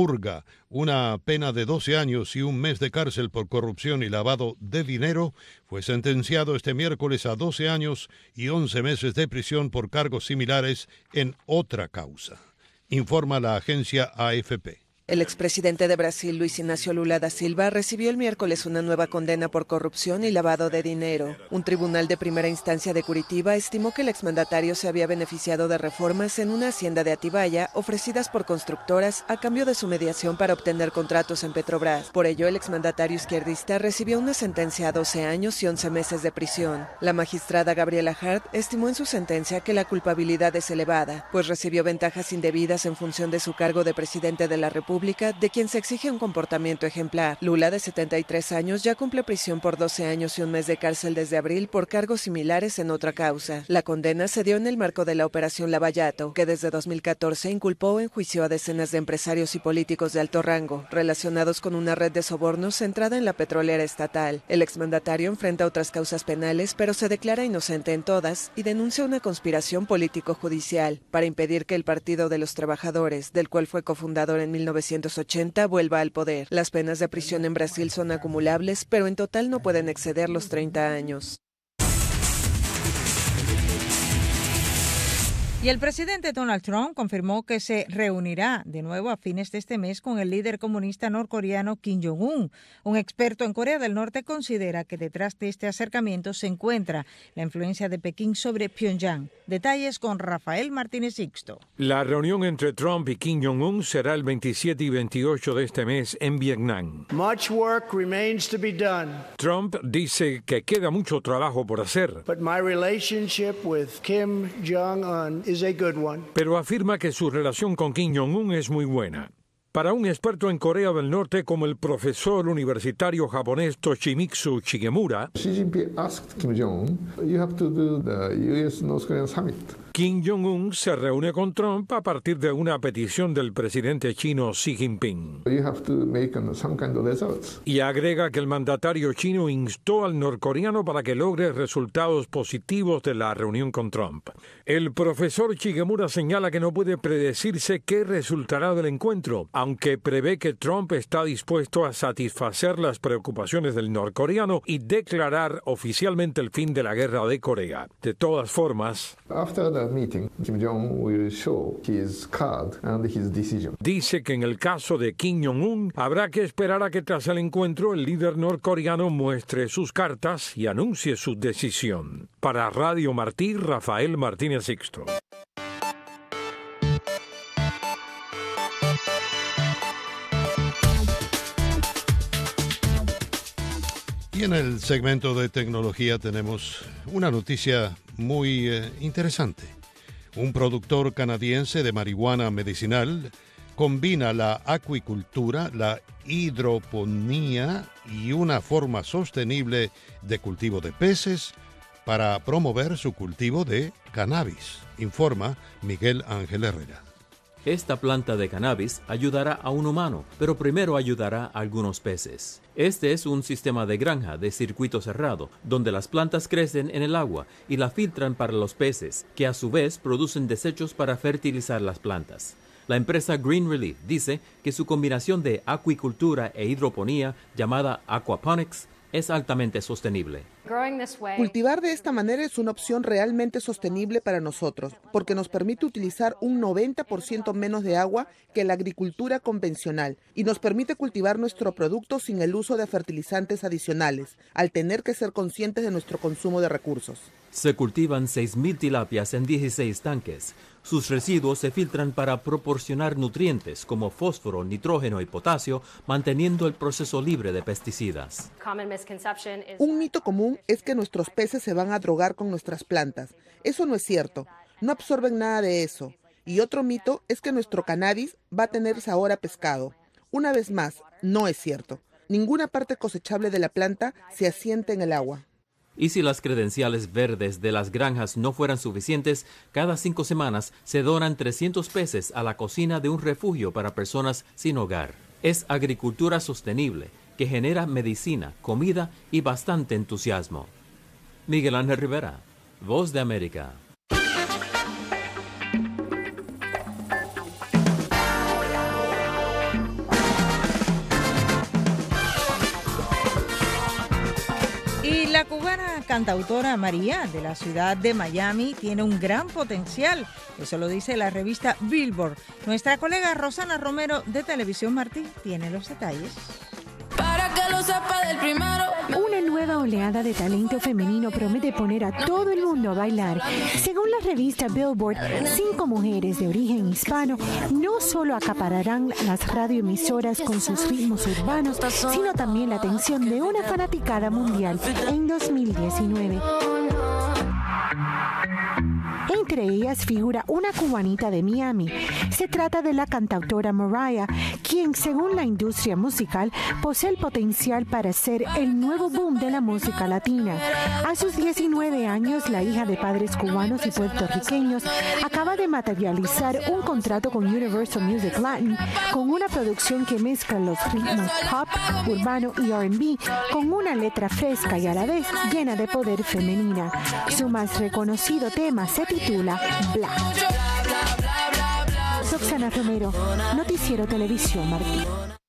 S2: una pena de 12 años y un mes de cárcel por corrupción y lavado de dinero, fue sentenciado este miércoles a 12 años y 11 meses de prisión por cargos similares en otra causa, informa la agencia AFP.
S13: El expresidente de Brasil, Luis Inácio Lula da Silva, recibió el miércoles una nueva condena por corrupción y lavado de dinero. Un tribunal de primera instancia de Curitiba estimó que el exmandatario se había beneficiado de reformas en una hacienda de Atibaia ofrecidas por constructoras a cambio de su mediación para obtener contratos en Petrobras. Por ello, el exmandatario izquierdista recibió una sentencia a 12 años y 11 meses de prisión. La magistrada Gabriela Hart estimó en su sentencia que la culpabilidad es elevada, pues recibió ventajas indebidas en función de su cargo de presidente de la República, de quien se exige un comportamiento ejemplar. Lula, de 73 años, ya cumple prisión por 12 años y un mes de cárcel desde abril por cargos similares en otra causa. La condena se dio en el marco de la Operación Lavallato, que desde 2014 inculpó o enjuició a decenas de empresarios y políticos de alto rango, relacionados con una red de sobornos centrada en la petrolera estatal. El exmandatario enfrenta otras causas penales, pero se declara inocente en todas y denuncia una conspiración político-judicial para impedir que el Partido de los Trabajadores, del cual fue cofundador en 1980, vuelva al poder. Las penas de prisión en Brasil son acumulables, pero en total no pueden exceder los 30 años.
S1: Y el presidente Donald Trump confirmó que se reunirá de nuevo a fines de este mes con el líder comunista norcoreano Kim Jong-un. Un experto en Corea del Norte considera que detrás de este acercamiento se encuentra la influencia de Pekín sobre Pyongyang. Detalles con Rafael Martínez Sixto.
S16: La reunión entre Trump y Kim Jong-un será el 27 y 28 de este mes en Vietnam.
S24: Much work remains to be done.
S16: Trump dice que queda mucho trabajo por hacer.
S24: But my relationship with Kim Jong-un is a good one.
S16: Pero afirma que su relación con Kim Jong-un es muy buena. Para un experto en Corea del Norte como el profesor universitario japonés Toshimitsu Shigemura,
S25: Xi Jinping asked Kim Jong-un, "You have to do the U.S.-North Korean summit."
S16: Kim Jong-un se reúne con Trump a partir de una petición del presidente chino Xi Jinping.
S25: You have to make some kind of results.
S16: Y agrega que el mandatario chino instó al norcoreano para que logre resultados positivos de la reunión con Trump. El profesor Shigemura señala que no puede predecirse qué resultará del encuentro, aunque prevé que Trump está dispuesto a satisfacer las preocupaciones del norcoreano y declarar oficialmente el fin de la guerra de Corea. De todas formas,
S25: After the meeting, Kim Jong-un will show his card and his decision.
S16: Dice que en el caso de Kim Jong-un habrá que esperar a que tras el encuentro el líder norcoreano muestre sus cartas y anuncie su decisión. Para Radio Martí, Rafael Martínez Sixto.
S2: Y en el segmento de tecnología tenemos una noticia muy interesante. Un productor canadiense de marihuana medicinal combina la acuicultura, la hidroponía y una forma sostenible de cultivo de peces para promover su cultivo de cannabis, informa Miguel Ángel Herrera.
S17: Esta planta de cannabis ayudará a un humano, pero primero ayudará a algunos peces. Este es un sistema de granja de circuito cerrado, donde las plantas crecen en el agua y la filtran para los peces, que a su vez producen desechos para fertilizar las plantas. La empresa Green Relief dice que su combinación de acuicultura e hidroponía, llamada aquaponics, es altamente sostenible.
S19: Cultivar de esta manera es una opción realmente sostenible para nosotros, porque nos permite utilizar un 90% menos de agua que la agricultura convencional y nos permite cultivar nuestro producto sin el uso de fertilizantes adicionales, al tener que ser conscientes de nuestro consumo de recursos.
S17: Se cultivan 6.000 tilapias en 16 tanques. Sus residuos se filtran para proporcionar nutrientes como fósforo, nitrógeno y potasio, manteniendo el proceso libre de pesticidas.
S19: Un mito común es que nuestros peces se van a drogar con nuestras plantas. Eso no es cierto. No absorben nada de eso. Y otro mito es que nuestro cannabis va a tener sabor a pescado. Una vez más, no es cierto. Ninguna parte cosechable de la planta se asienta en el agua.
S17: Y si las credenciales verdes de las granjas no fueran suficientes, cada 5 semanas se donan 300 peces a la cocina de un refugio para personas sin hogar. Es agricultura sostenible, que genera medicina, comida y bastante entusiasmo. Miguel Ángel Rivera, Voz de América.
S1: La cubana cantautora María, de la ciudad de Miami, tiene un gran potencial. Eso lo dice la revista Billboard. Nuestra colega Rosana Romero, de Televisión Martí, tiene los detalles.
S20: Para que lo sepa del primero.
S21: Una nueva oleada de talento femenino promete poner a todo el mundo a bailar. Según la revista Billboard, 5 mujeres de origen hispano no solo acapararán las radioemisoras con sus ritmos urbanos, sino también la atención de una fanaticada mundial en 2019. Entre ellas figura una cubanita de Miami. Se trata de la cantautora Mariah, quien, según la industria musical, posee el potencial para ser el nuevo boom de la música latina. A sus 19 años, la hija de padres cubanos y puertorriqueños acaba de materializar un contrato con Universal Music Latin con una producción que mezcla los ritmos pop, urbano y R&B con una letra fresca y a la vez llena de poder femenina. Su más reconocido tema se titula Black. Roxana Romero, Noticiero Televisión Martí.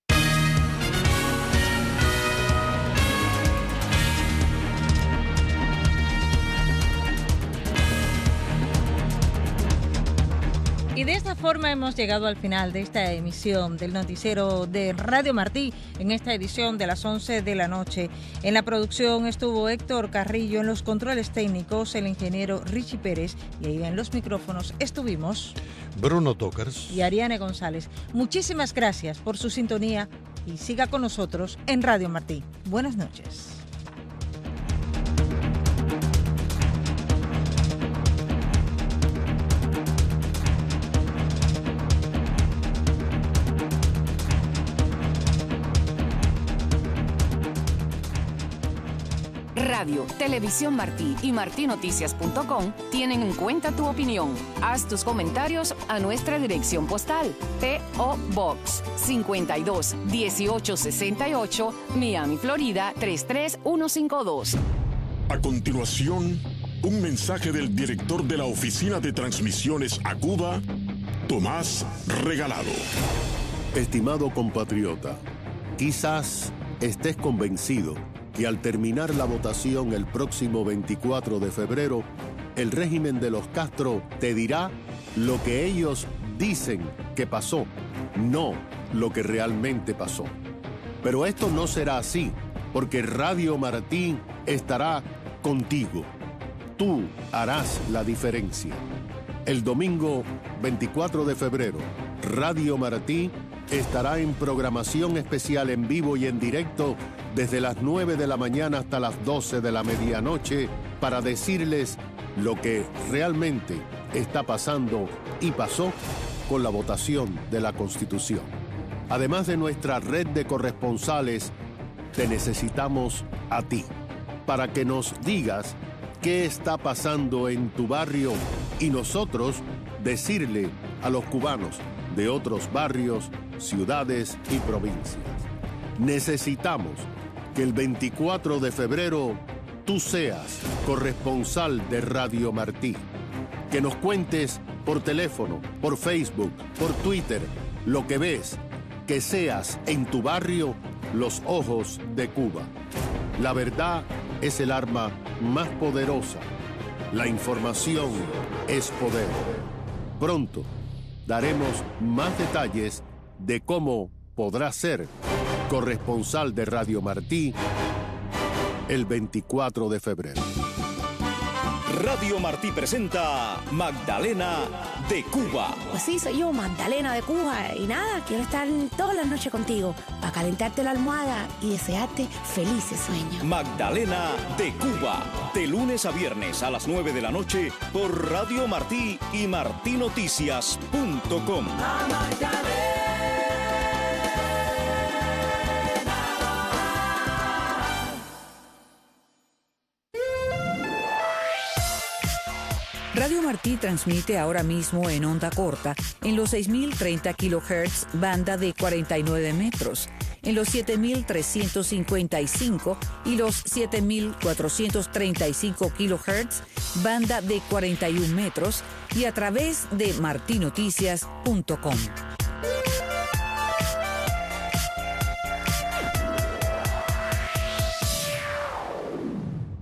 S1: Y de esta forma hemos llegado al final de esta emisión del noticiero de Radio Martí, en esta edición de las 11 de la noche. En la producción estuvo Héctor Carrillo, en los controles técnicos el ingeniero Richie Pérez, y ahí en los micrófonos estuvimos
S2: Bruno Tokers
S1: y Ariane González. Muchísimas gracias por su sintonía y siga con nosotros en Radio Martí. Buenas noches.
S22: Radio, Televisión Martí y martinoticias.com tienen en cuenta tu opinión. Haz tus comentarios a nuestra dirección postal: P.O. Box 52 1868, Miami, Florida 33152.
S5: A continuación, un mensaje del director de la Oficina de Transmisiones a Cuba, Tomás Regalado.
S26: Estimado compatriota, quizás estés convencido que al terminar la votación el próximo 24 de febrero, el régimen de los Castro te dirá lo que ellos dicen que pasó, no lo que realmente pasó. Pero esto no será así, porque Radio Martí estará contigo. Tú harás la diferencia. El domingo 24 de febrero, Radio Martí estará en programación especial en vivo y en directo desde las 9 de la mañana hasta las 12 de la medianoche para decirles lo que realmente está pasando y pasó con la votación de la Constitución. Además de nuestra red de corresponsales, te necesitamos a ti, para que nos digas qué está pasando en tu barrio y nosotros decirle a los cubanos de otros barrios, ciudades y provincias. Necesitamos que el 24 de febrero tú seas corresponsal de Radio Martí. Que nos cuentes por teléfono, por Facebook, por Twitter, lo que ves, que seas en tu barrio los ojos de Cuba. La verdad es el arma más poderosa. La información es poder. Pronto daremos más detalles de cómo podrás ser corresponsal de Radio Martí el 24 de febrero.
S3: Radio Martí presenta Magdalena de Cuba.
S4: Pues sí, soy yo, Magdalena de Cuba. Y nada, quiero estar todas las noches contigo para calentarte la almohada y desearte felices sueños.
S3: Magdalena de Cuba, de lunes a viernes a las 9 de la noche por Radio Martí y martinoticias.com.
S6: Radio Martí transmite ahora mismo en onda corta en los 6.030 kHz, banda de 49 metros, en los 7.355 y los 7.435 kHz, banda de 41 metros, y a través de martinoticias.com.